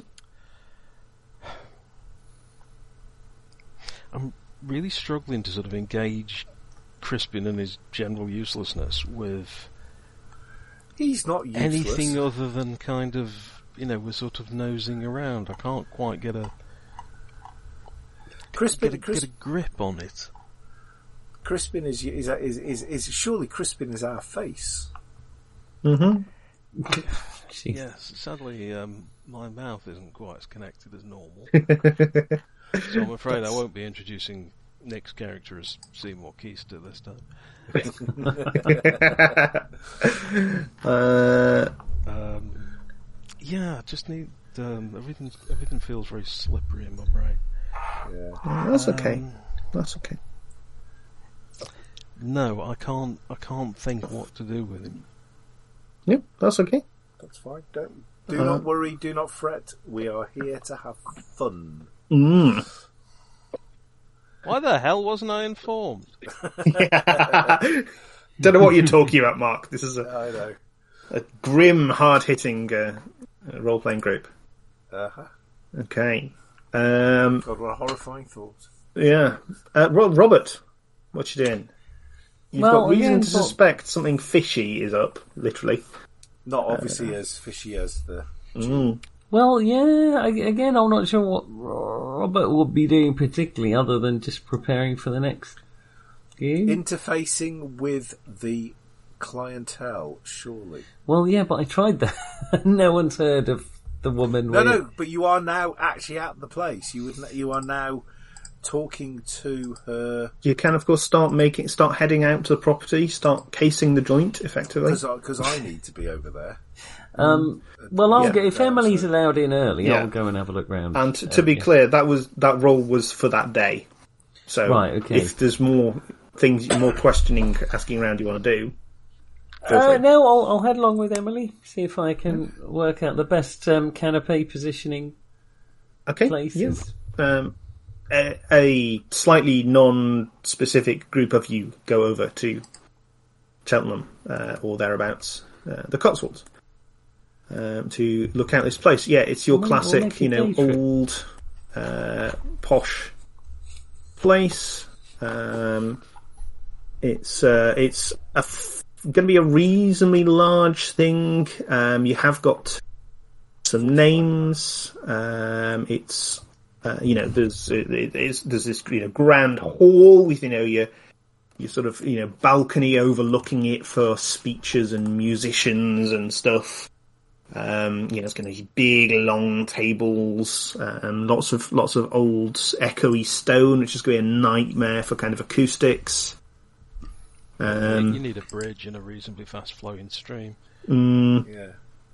I'm really struggling to sort of engage Crispin and his general uselessness with He's not useless. anything other than kind of, you know, we're sort of nosing around. I can't quite get a Crispin, get a, Cris- get a grip on it. Crispin is, is is is is surely Crispin is our face. Mm-hmm. Jeez. Yes, sadly, um, my mouth isn't quite as connected as normal. So I'm afraid I won't be introducing Nick's character as Seymour Keister this time. uh, Um, yeah, I just need um, everything. Everything feels very slippery in my brain. Yeah. that's okay. Um, That's okay. No, I can't. I can't think what to do with him. Yep, that's okay. That's fine. Don't do Uh, not worry. Do not fret. We are here to have fun. Mm. Why the hell wasn't I informed? Don't know what you're talking about, Mark. This is a, I know. a grim, hard-hitting uh, uh, role-playing group. Uh huh. Okay. Um, God, what a horrifying thought. yeah. Uh, Ro- Robert, what you doing? You've Well, got reason again, to well- suspect something fishy is up, literally. Not obviously as fishy as the. Mm. Well, yeah, I, again, I'm not sure what Robert would be doing particularly other than just preparing for the next game. Interfacing with the clientele, surely. Well, yeah, but I tried that. No one's heard of the woman. No, with- no, but you are now actually at the place. You would. You are now talking to her You can, of course, start making, start heading out to the property, start casing the joint, effectively. because I need to be over there. Um, well, I'll Yeah. get, if Yeah, Emily's so- allowed in early, Yeah. I'll go and have a look round. And to, to Uh, be yeah. clear, that was that role was for that day. So, Right, okay. if there's more things, more questioning, asking around you want to do, go for Uh, it. no, I'll, I'll head along with Emily, see if I can work out the best um, canapé positioning Okay. places. Yeah. Um, a, a slightly non-specific group of you go over to Cheltenham uh, or thereabouts, uh, the Cotswolds, um, to look out this place. Yeah, it's your Well, classic, we'll make you a know, day for it. old, uh, posh place. Um, it's uh, it's a f- going to be a reasonably large thing. Um, you have got some names. Um, it's uh, you know there's it, it's, there's this you know grand hall with you know your your sort of you know balcony overlooking it for speeches and musicians and stuff. Um, you know, it's going to be big, long tables, uh, and lots of lots of old, echoey stone, which is going to be a nightmare for kind of acoustics. Um, you need a bridge and a reasonably fast flowing stream. mm, Yeah.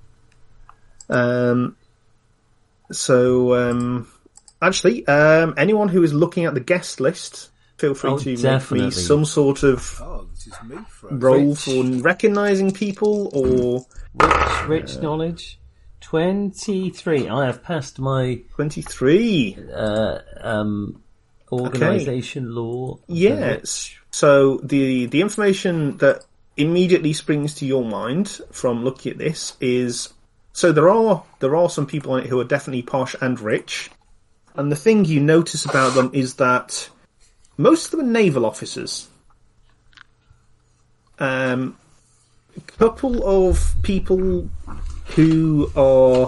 um, so, um, actually, um, anyone who is looking at the guest list feel free Oh, to make definitely. me some sort of Oh, this is me, Fred. roll Rich. for recognising people, or Rich, rich knowledge. twenty-three. I have passed my twenty-three. uh, um, organisation law. Yes. So the the information that immediately springs to your mind from looking at this is, so there are there are some people on it who are definitely posh and rich, and the thing you notice about them is that most of them are naval officers. Um, a couple of people who are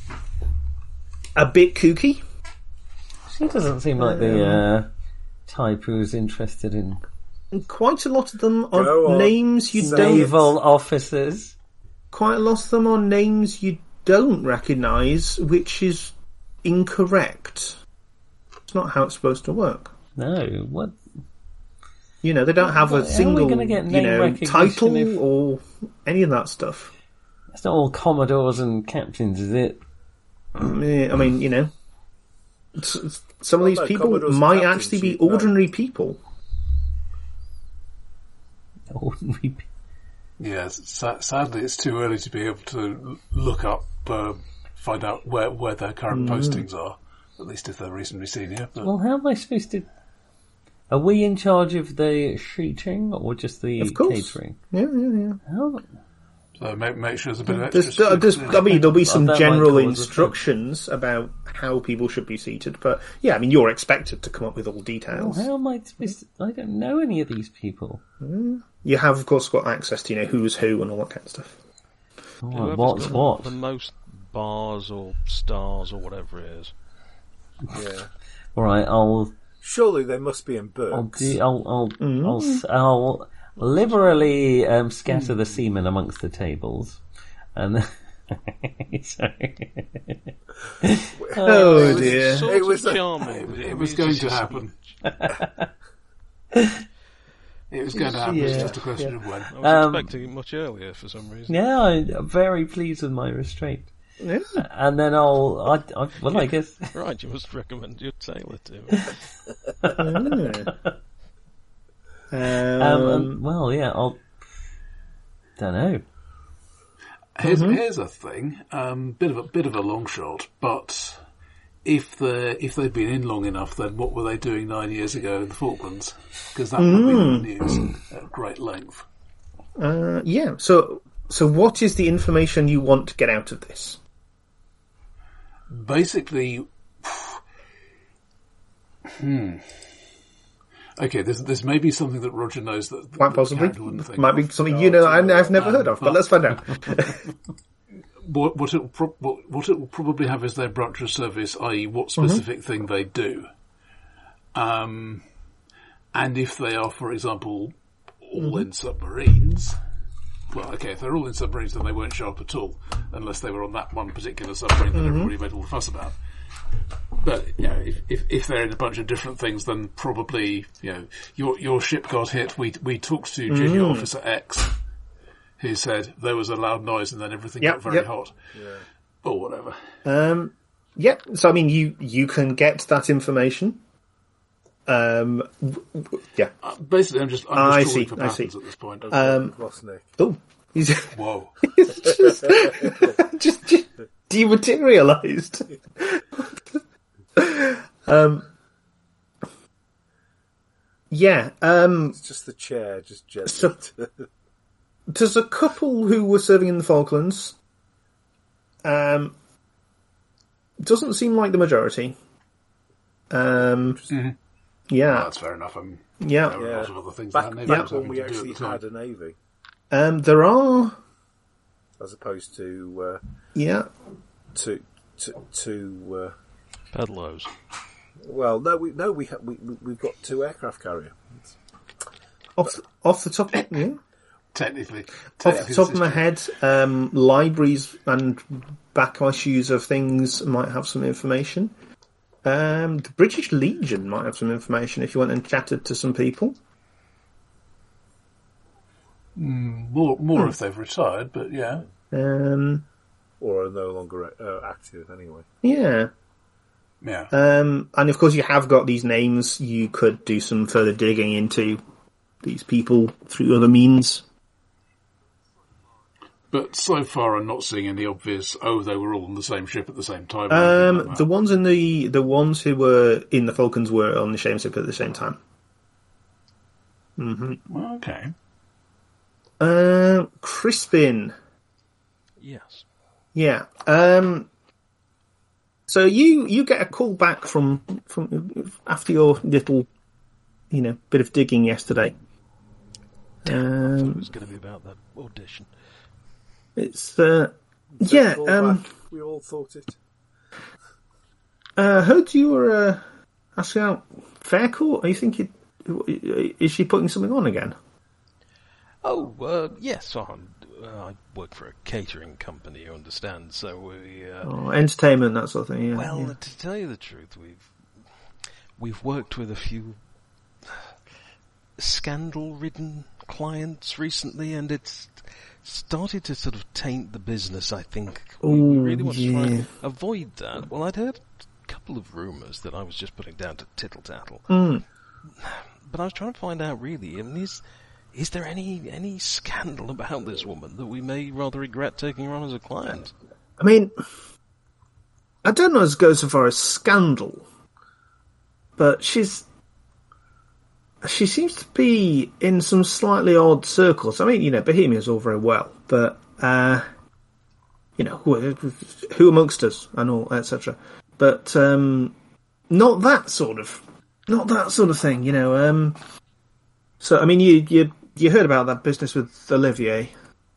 a bit kooky. She doesn't seem like the uh, type who's interested in Quite a lot of them are Go on. names you Say don't. naval officers. Quite a lot of them are names you don't recognise, which is incorrect. It's not how it's supposed to work. No, what? You know, they don't have How are a we single, gonna get you name know, recognition title if- or any of that stuff. It's not all commodores and captains, is it? I mean, I mean, you know, s- s- some of Well, these no, people Commodores and might captains, actually be you'd know. ordinary people. Ordinary. pe- Yeah, sa- sadly, it's too early to be able to look up, uh, find out where, where their current postings are, at least if they're reasonably senior. But Well, how am I supposed to? Are we in charge of the sheeting or just the Of course. catering? Yeah, yeah, yeah. How? so make, make sure there's a bit of extra There's, uh, there's, strict- I mean, there'll be Oh, some that might general cause a thing. instructions about how people should be seated, but yeah, I mean, you're expected to come up with all Well, details. how am I supposed to? I don't know any of these people. You have, of course, got access to, you know, who's who and all that kind of stuff. Oh, Whoever's what's got what? The most bars or stars or whatever it is. Yeah. All right, I'll, Surely they must be in I'll, books. do, I'll, I'll, I'll, s- I'll liberally um, scatter the semen amongst the tables, and. Sorry. Oh, It was dear. sort It of was a- charming. It It was going to happen. It was going to happen. It's Yeah, just a question of when. I was Um, expecting it much earlier for some reason. Yeah, I- I'm very pleased with my restraint. Yeah. And then I'll, I, I, well, I guess, Right, you must recommend your tailor to me. Um, um, um, well, yeah, I'll, don't know. Here's, here's a thing, um, bit of a bit of a long shot, but if the if they'd been in long enough, then what were they doing nine years ago in the Falklands? Because that would be in the news at great length. uh, yeah, so, so what is the information you want to get out of this? Basically, hmm. Okay, this this may be something that Roger knows that Quite that possibly. Karen wouldn't think Might be of. something you know I, I've never heard of, but let's find out. What, what, it will pro- what, what it will probably have is their branch of service, that is what specific thing they do. Um, and if they are, for example, all in submarines, well, okay, if they're all in submarines, then they won't show up at all, unless they were on that one particular submarine that everybody made all the fuss about. But, you know, if, if, if they're in a bunch of different things, then probably, you know, your, your ship got hit, we, we talked to Junior Officer X, who said there was a loud noise and then everything Yep, got very yep. hot. Or whatever. Um, yeah, so I mean, you, you can get that information. Um, w- w- yeah. Uh, basically, I'm just, I'm I just see, trawling for I patterns see. at this point. Um, Lost Nick. Oh, he's Whoa. just, just, just dematerialized. um, yeah, um, It's just the chair, just gently. So- there's a couple who were serving in the Falklands. Um, doesn't seem like the majority. Um, yeah, Oh, that's fair enough. I'm, yeah. there were Yeah. lots of other things back that Navy back was when having we to do actually at the time. had a navy, Um, there are, as opposed to uh, yeah. to to to. Uh, Pedlos. well, no, we no we ha- we we- we've got two aircraft carrier. Off off the top, yeah. Technically. Off technically the top of this my is head, um, libraries and back issues of things might have some information. Um, the British Legion might have some information if you went and chatted to some people. More, more if they've retired, but yeah. Um, Or are no longer uh, active anyway. yeah. Yeah. Um, and of course, you have got these names. You could do some further digging into these people through other means. But so far, I'm not seeing any obvious. Oh, they were all on the same ship at the same time. or Um, anything like the that. ones in the the ones who were in the Falcons were on the same ship at the same time. Well, okay. Uh, Crispin. Yes. Yeah. Um, so you, you get a call back from, from after your little, you know, bit of digging yesterday. I thought it Um, was going to be about that audition. it's, uh, yeah, Call um, back. We all thought it. uh, heard you were, uh, asking out Faircourt. Are you thinking, is she putting something on again? Oh, uh, yes, I'm, uh, I work for a catering company, you understand, so we, uh, Or entertainment, that sort of thing, yeah. well, yeah. to tell you the truth, we've, we've worked with a few scandal-ridden clients recently, and it's started to sort of taint the business, I think. We, we Ooh, really want to try yeah. and avoid that. Well, I'd heard a couple of rumours that I was just putting down to tittle-tattle. Mm. But I was trying to find out, really, I mean, is, is there any, any scandal about this woman that we may rather regret taking her on as a client? I mean, I don't know as it goes so far as scandal, but she's she seems to be in some slightly odd circles. I mean, you know, Bohemia's all very well, but uh, you know, who, who amongst us and all, et cetera. But um, not that sort of, not that sort of thing. You know. Um, so, I mean, you you you heard about that business with Olivier.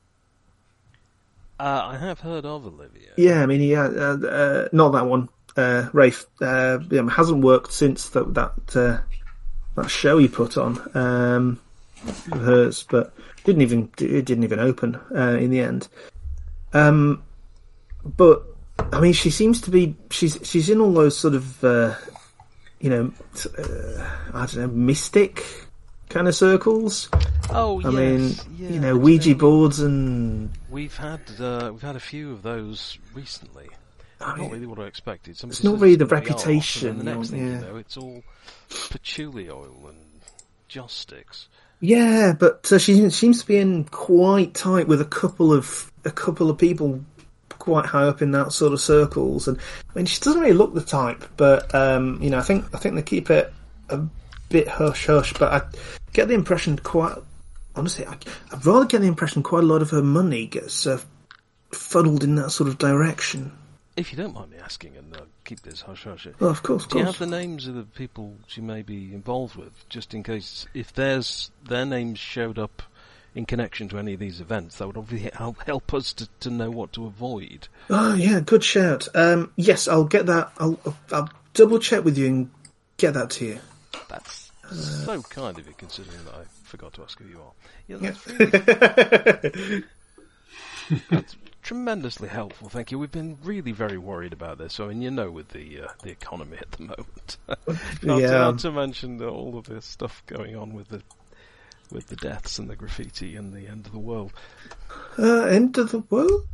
Uh, I have heard of Olivia. Yeah, I mean, yeah, uh, uh, not that one. Uh, Rafe uh, um, hasn't worked since the, that uh, that show he put on um, of hers, but didn't even it didn't even open uh, in the end. Um, but I mean, she seems to be she's she's in all those sort of uh, you know uh, I don't know mystic kind of circles. Oh, I yes. mean, yeah, you know, it's Ouija been- boards and We've had uh, we've had a few of those recently. Not really what I expected. Somebody It's not says really it's the gonna be art, reputation, and then the next you thing know, you yeah. know, it's all patchouli oil and joss sticks. yeah, but uh, she seems to be in quite tight with a couple of a couple of people quite high up in that sort of circles, and I mean, she doesn't really look the type, but um, you know, I think I think they keep it a bit hush hush. But I get the impression quite honestly, I, I'd rather get the impression quite a lot of her money gets uh, fuddled in that sort of direction. If you don't mind me asking, and uh, keep this hush hush. Well, of course, of Do you course. have the names of the people she may be involved with, just in case if there's their names showed up in connection to any of these events, that would obviously help, help us to, to know what to avoid. Oh yeah, good shout. Um, yes, I'll get that. I'll, I'll, I'll double check with you and get that to you. That's so kind of you, considering that I forgot to ask who you are. Yeah, that's really that's tremendously helpful. Thank you. We've been really very worried about this. I mean, you know, with the uh, the economy at the moment, not, Yeah. to, not to mention the, all of this stuff going on with the with the deaths and the graffiti and the end of the world. Uh, end of the world.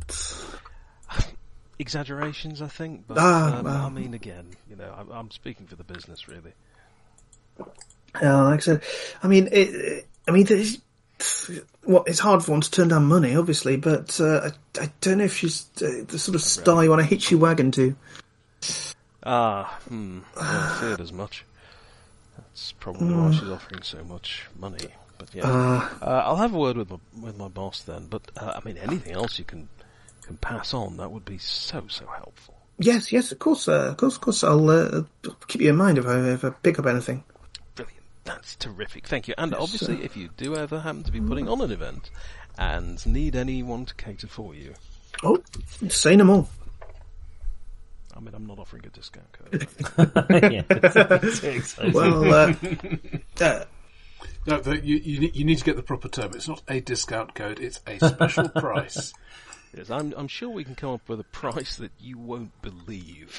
Exaggerations, I think, but Ah, um, well. I mean, again, you know, I'm, I'm speaking for the business, really. Yeah, like I said, I mean, it, it, I mean, there's, well, it's hard for one to turn down money, obviously, but uh, I, I don't know if she's uh, the sort of star you want to hitch your wagon to. Ah, hmm, I feared as much. That's probably why she's offering so much money. But yeah, Uh, uh, I'll have a word with my with my boss then. But uh, I mean, anything else you can can pass on, that would be so so helpful. yes, yes, of course, uh, of course, of course. I'll uh, keep you in mind if I if I pick up anything. Brilliant. That's terrific. Thank you. And obviously, if you do ever happen to be putting on an event and need anyone to cater for you, Oh, say no more. I mean, I'm not offering a discount code. yeah, it's too exciting. Well, uh, uh, No, the, you, you, need- you need to get the proper term. It's not a discount code, it's a special price. Yes, I'm, I'm sure we can come up with a price that you won't believe.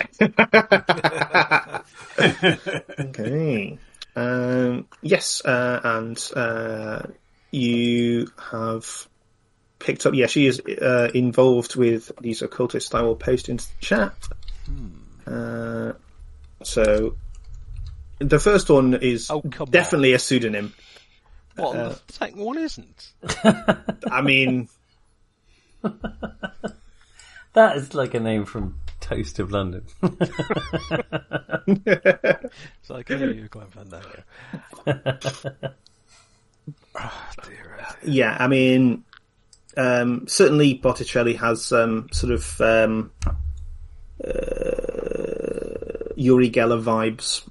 okay. Um, yes, uh, and uh, you have picked up. Yeah, she is uh, involved with these occultists. I will post into the chat. Uh, So the first one is Oh, come definitely a pseudonym. What, uh, the second one isn't? I mean... That is like a name from Toast of London. It's like, oh, you, Glenn Fandango. Oh, dear, oh, dear. Yeah, I mean, um, certainly Botticelli has um, sort of um, uh, Uri Geller vibes.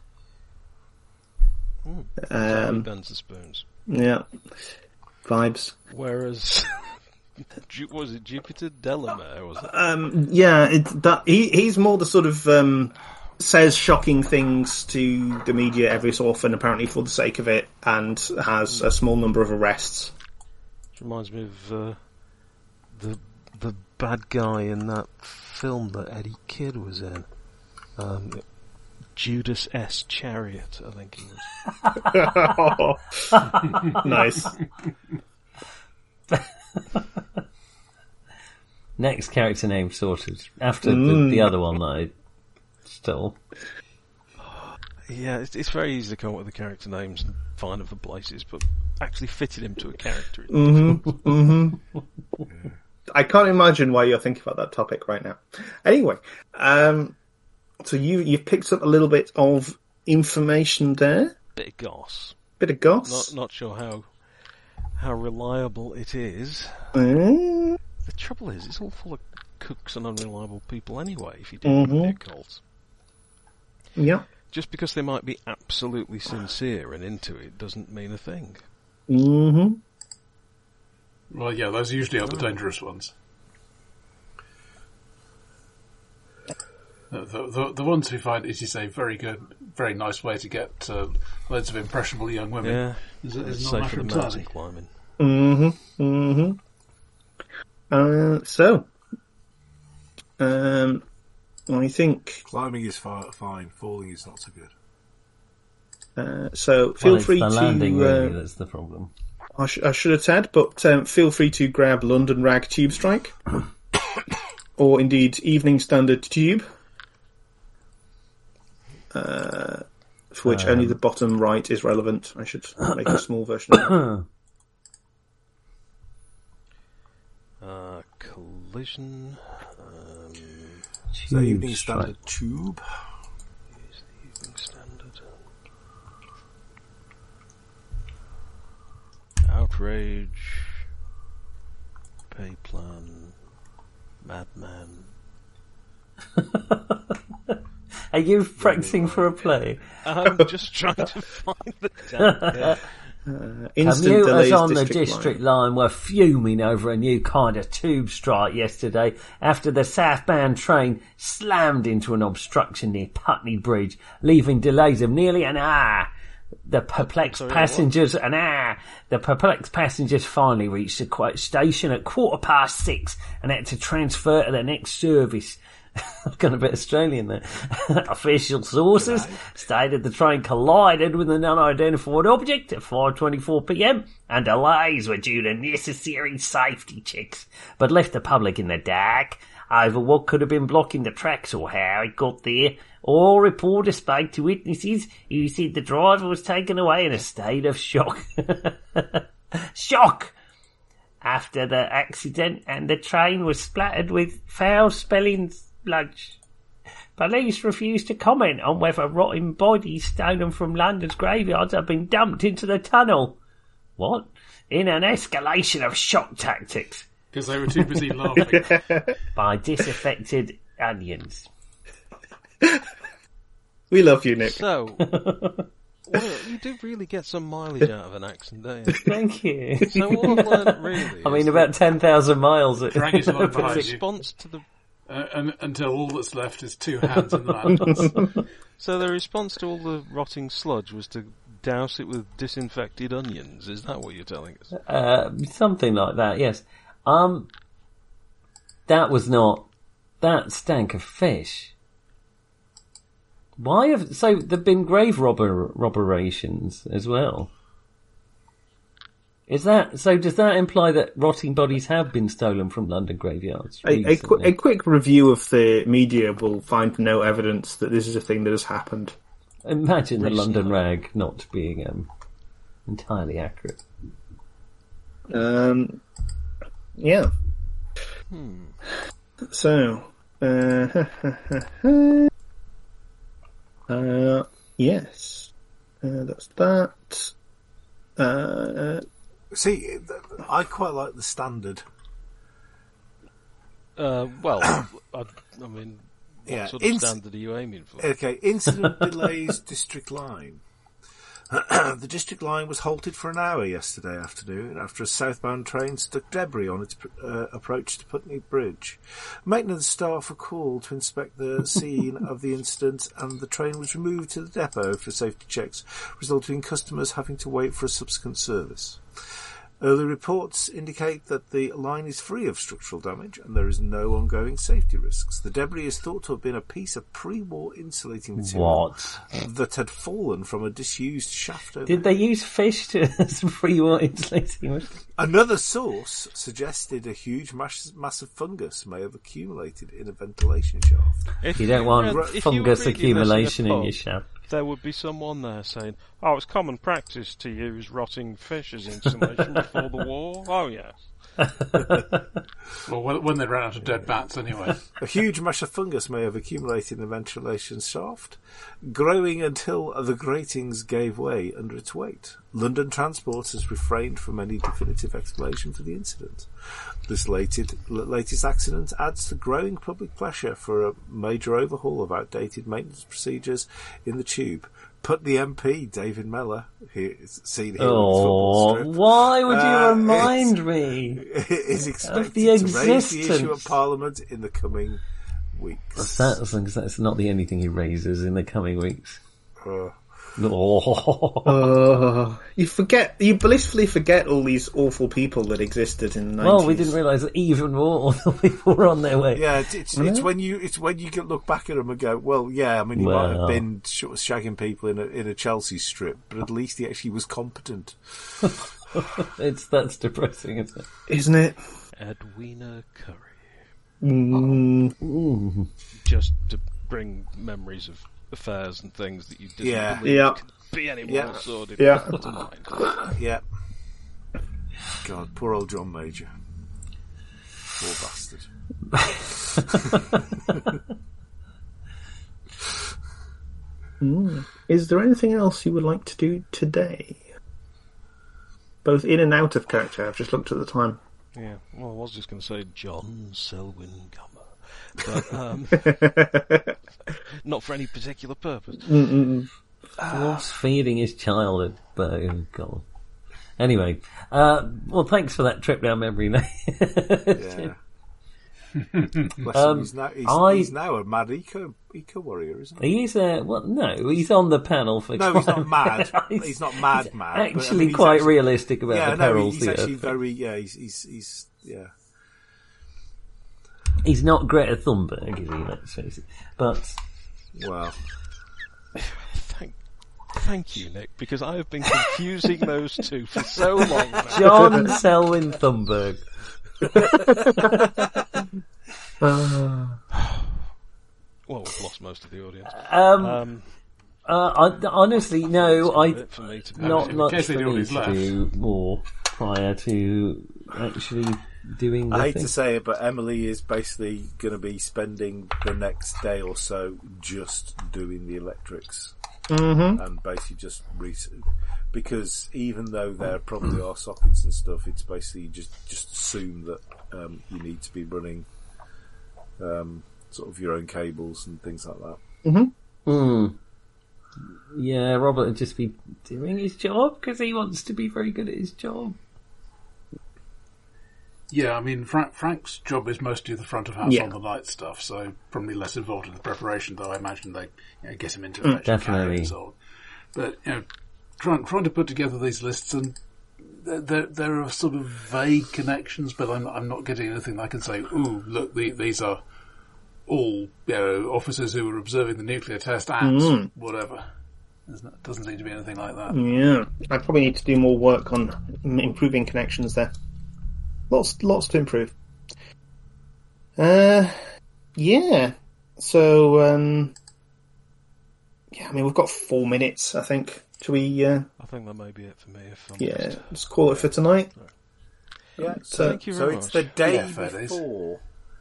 Mm. Um, Guns and Spoons. Yeah, vibes. Whereas, was it Jupiter Delamere? Was it? Um, yeah, it, that he he's more the sort of um, says shocking things to the media every so often, apparently for the sake of it, and has a small number of arrests. Which reminds me of uh, the the bad guy in that film that Eddie Kidd was in. Um, Judas S. Chariot, I think he was. Nice. Next character name sorted. After Mm. the, the other one that I stole. Yeah, it's, it's very easy to come up with the character names and find them for places, but actually fitting him to a character. is Mm-hmm. Mm-hmm. I can't imagine why you're thinking about that topic right now. Anyway, um, so you you've picked up a little bit of information there, Bit of goss. bit of goss. Not not sure how how reliable it is. Mm. The trouble is, it's all full of cooks and unreliable people anyway. If you deal with the Mhm. occult, Yeah. just because they might be absolutely sincere and into it doesn't mean a thing. Mm-hmm. Well, yeah, those usually are the dangerous ones. The, the, the ones who find, as you say, very good, very nice way to get uh, loads of impressionable young women. Yeah, Is, is it's not a safe matter for the of mountain timing. climbing. Mm-hmm. Mm-hmm. Uh, so, um, I think, Climbing is fi- fine, falling is not so good. uh, so feel Well, it's free the landing, to, really, uh, that's the problem. I, sh- I should have said, but um, feel free to grab London Rag Tube Strike, or indeed Evening Standard Tube, uh, for which Um. only the bottom right is relevant. I should make a small version of that. Uh, collision. Um, So Tube Evening strike. Standard Tube. use the Evening Standard. Outrage. Pay plan. Madman. Are you practicing for a play? I'm just trying to find the damn Uh, instant Commuters delays on the district district line. line. were fuming over a new kind of tube strike yesterday after the southbound train slammed into an obstruction near Putney Bridge, leaving delays of nearly an hour. The perplexed Sorry, passengers, an hour. The perplexed passengers finally reached the qu- station at quarter past six and had to transfer to the next service. I've gone a bit Australian there. Official sources stated the train collided with an unidentified object at five twenty-four p.m. and delays were due to necessary safety checks, but left the public in the dark over what could have been blocking the tracks or how it got there. All reporters spoke to witnesses who said the driver was taken away in a state of shock. Shock! After the accident, and the train was splattered with foul-smelling sludge. Police refused to comment on whether rotting bodies stolen from London's graveyards have been dumped into the tunnel. What? In an escalation of shock tactics Because they were too busy laughing. by disaffected onions. We love you, Nick. So, well, you do really get some mileage out of an accent, don't you? Thank you. So what I've learned really I mean, is about ten thousand miles. At Drag it along the behind you. response to the Uh, and, until all that's left is two hands in the lanterns. so the response to all the rotting sludge was to douse it with disinfected onions. Is that what you're telling us? Uh, something like that, yes. Um, that was not, that stank of fish. Why have, so there've been grave robber, robberations as well. Is that so? Does that imply that rotting bodies have been stolen from London graveyards? A, a, qu- a quick review of the media will find no evidence that this is a thing that has happened. Imagine the London Rag not being um, entirely accurate. Um, yeah. Hmm. So, uh, uh, yes, uh, that's that. Uh, See, I quite like the standard. Uh, well, I, I mean, what Yeah, sort of inc- standard are you aiming for? Okay, incident delays District Line. The District Line was halted for an hour yesterday afternoon after a southbound train stuck debris on its uh, approach to Putney Bridge. Maintenance staff were called to inspect the scene of the incident, and the train was removed to the depot for safety checks, resulting in customers having to wait for a subsequent service. Early reports indicate that the line is free of structural damage and there is no ongoing safety risks. The debris is thought to have been a piece of pre-war insulating material What? that had fallen from a disused shaft over. Did they use fish to as free-war insulating? Another source suggested a huge mass, mass of fungus may have accumulated in a ventilation shaft. If You don't want read- if you fungus were reading this accumulation in, a in pub, your shaft. there would be someone there saying, "Oh, it's common practice to use rotting fish as insulation before the war." Oh, yes. Well, when, when they ran out of dead bats anyway. A huge mass of fungus may have accumulated in the ventilation shaft, growing until the gratings gave way under its weight. London Transport has refrained from any definitive explanation for the incident. This latest, latest accident adds to growing public pressure for a major overhaul of outdated maintenance procedures in the tube. Put the M P, David Mellor, here, seen here on the football Oh, strip, why would you uh, remind is, me? is expected the to raise the existence. issue at Parliament in the coming weeks. That's, that's not the only thing he raises in the coming weeks. Uh, Oh. oh, you forget, you blissfully forget all these awful people that existed in the nineties. Well, we didn't realise that even more awful people were on their way. Yeah, it's it's, it's when you it's when you can look back at them and go, well, yeah, I mean, he might have Well. been sh- shagging people in a in a Chelsea strip, but at least he actually was competent. It's that's depressing, isn't it? Isn't it? Edwina Curry. Mm, Ooh. Just to bring memories of affairs and things that you didn't Yeah. believe Yeah. could be any more Yeah. sordid Yeah. to mind. Yeah. God, poor old John Major. Poor bastard. mm. Is there anything else you would like to do today? Both in and out of character. I've just looked at the time. Yeah, well, I was just going to say John Selwyn Gummer, but um, not for any particular purpose. Force feeding his child. But, oh, God. Anyway, uh, well, thanks for that trip down memory lane. Yeah. Bless Um, him, he's now he's, I- he's now a mad eco eco warrior, isn't he? He's uh, well, no, he's on the panel for. No, he's not climate- mad. He's not mad, he's mad. but, I Actually, mean, he's quite actually- realistic about Yeah, the no, perils. he's the actually Earth. very. Yeah, he's he's he's yeah. He's not Greta Thunberg, is he? Let's face it. But Well, Thank, thank you, Nick, because I have been confusing those two for so long now. John Selwyn Thunberg. Well, we've lost most of the audience. Um, Um, uh, I, honestly, no, that's I it for me to be not in much case for they me already to left. do more prior to actually doing the I hate thing. to say it, but Emily is basically going to be spending the next day or so just doing the electrics. Mm-hmm. And basically just re- because even though there probably are sockets and stuff, it's basically just just assume that um, you need to be running um, sort of your own cables and things like that. Hmm. Yeah, Robert would just be doing his job because he wants to be very good at his job. Yeah, I mean, Frank, Frank's job is mostly the front of house Yeah. on the light stuff, so probably less involved in the preparation, though I imagine they you know, get him into fetch and carry definitely. and so on. But, you know, trying, trying to put together these lists, and there, there, there are sort of vague connections, but I'm, I'm not getting anything I can say, ooh, look, the, these are all, you know, officers who were observing the nuclear test at Mm. whatever. There's not, doesn't seem to be anything like that. Yeah, I probably need to do more work on m- improving connections there. Lots, lots to improve. Uh, yeah. So, um, yeah, I mean, we've got four minutes, I think. Should we, uh, I think that may be it for me. If I'm yeah, just... just call it for tonight? Yeah, So- so, Thank you so very it's much. the day Yeah, fair days. before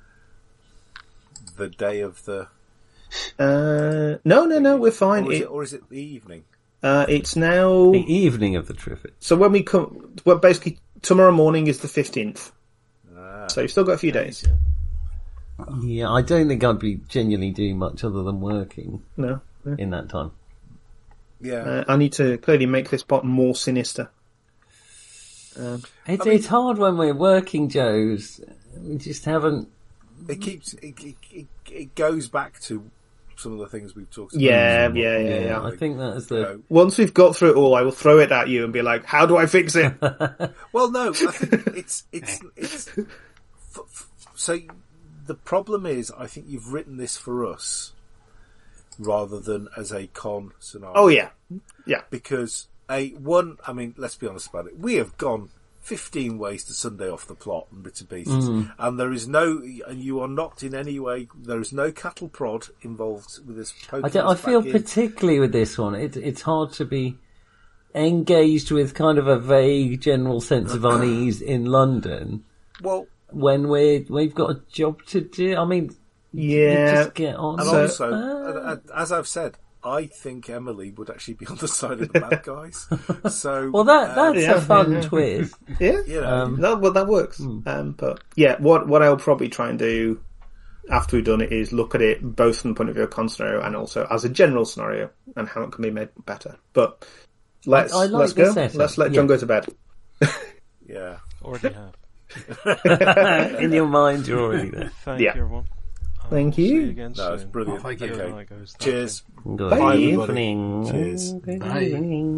the day of the... Uh, no, no, no, we're fine. Or is, It, it, or is it the evening? uh, it's now, The evening of the Triffids. so when we come, well, basically, tomorrow morning is the fifteenth. Ah, So you've still got a few days. Yeah, I don't think I'd be genuinely doing much other than working No. no. in that time. yeah. Uh, I need to clearly make this pot more sinister. Um, It's, I mean- it's hard when we're working, Joes. We just haven't. It keeps... It, it, it, it goes back to some of the things we've talked about. yeah, yeah, yeah, Yeah, yeah. I think that's You the. know, Once we've got through it all, I will throw it at you and be like, how do I fix it? Well, no, I think it's it's it's. f- f- So the problem is, I think you've written this for us rather than as a con scenario. Oh, yeah. Yeah. Because a one, I mean, let's be honest about it. We have gone fifteen ways to Sunday off the plot and bits and pieces, and there is no, and you are not in any way. There is no cattle prod involved with this. I, don't, I feel particularly with this one, it, it's hard to be engaged with kind of a vague general sense of unease in London well. when we're we've got a job to do. I mean, you Yeah. just get on. And So- also, Ah. and- and as I've said, I think Emily would actually be on the side of the bad guys. So, Well, that uh, that's yeah, a fun yeah, yeah. twist. Yeah. you know, Um, No, well, that works. Um, but yeah, what what I'll probably try and do after we've done it is look at it both from the point of view of con scenario and also as a general scenario and how it can be made better. But let's I like let's the go. setup, Let's let John yeah. go to bed. yeah. Already have. In your mind, you're already there. Thank Yeah. you, everyone. Thank See you. you again No, it's soon. brilliant. Oh, thank you. Okay. Night goes. Thank Cheers. Good Bye, everybody. evening. Cheers. Good Bye. evening.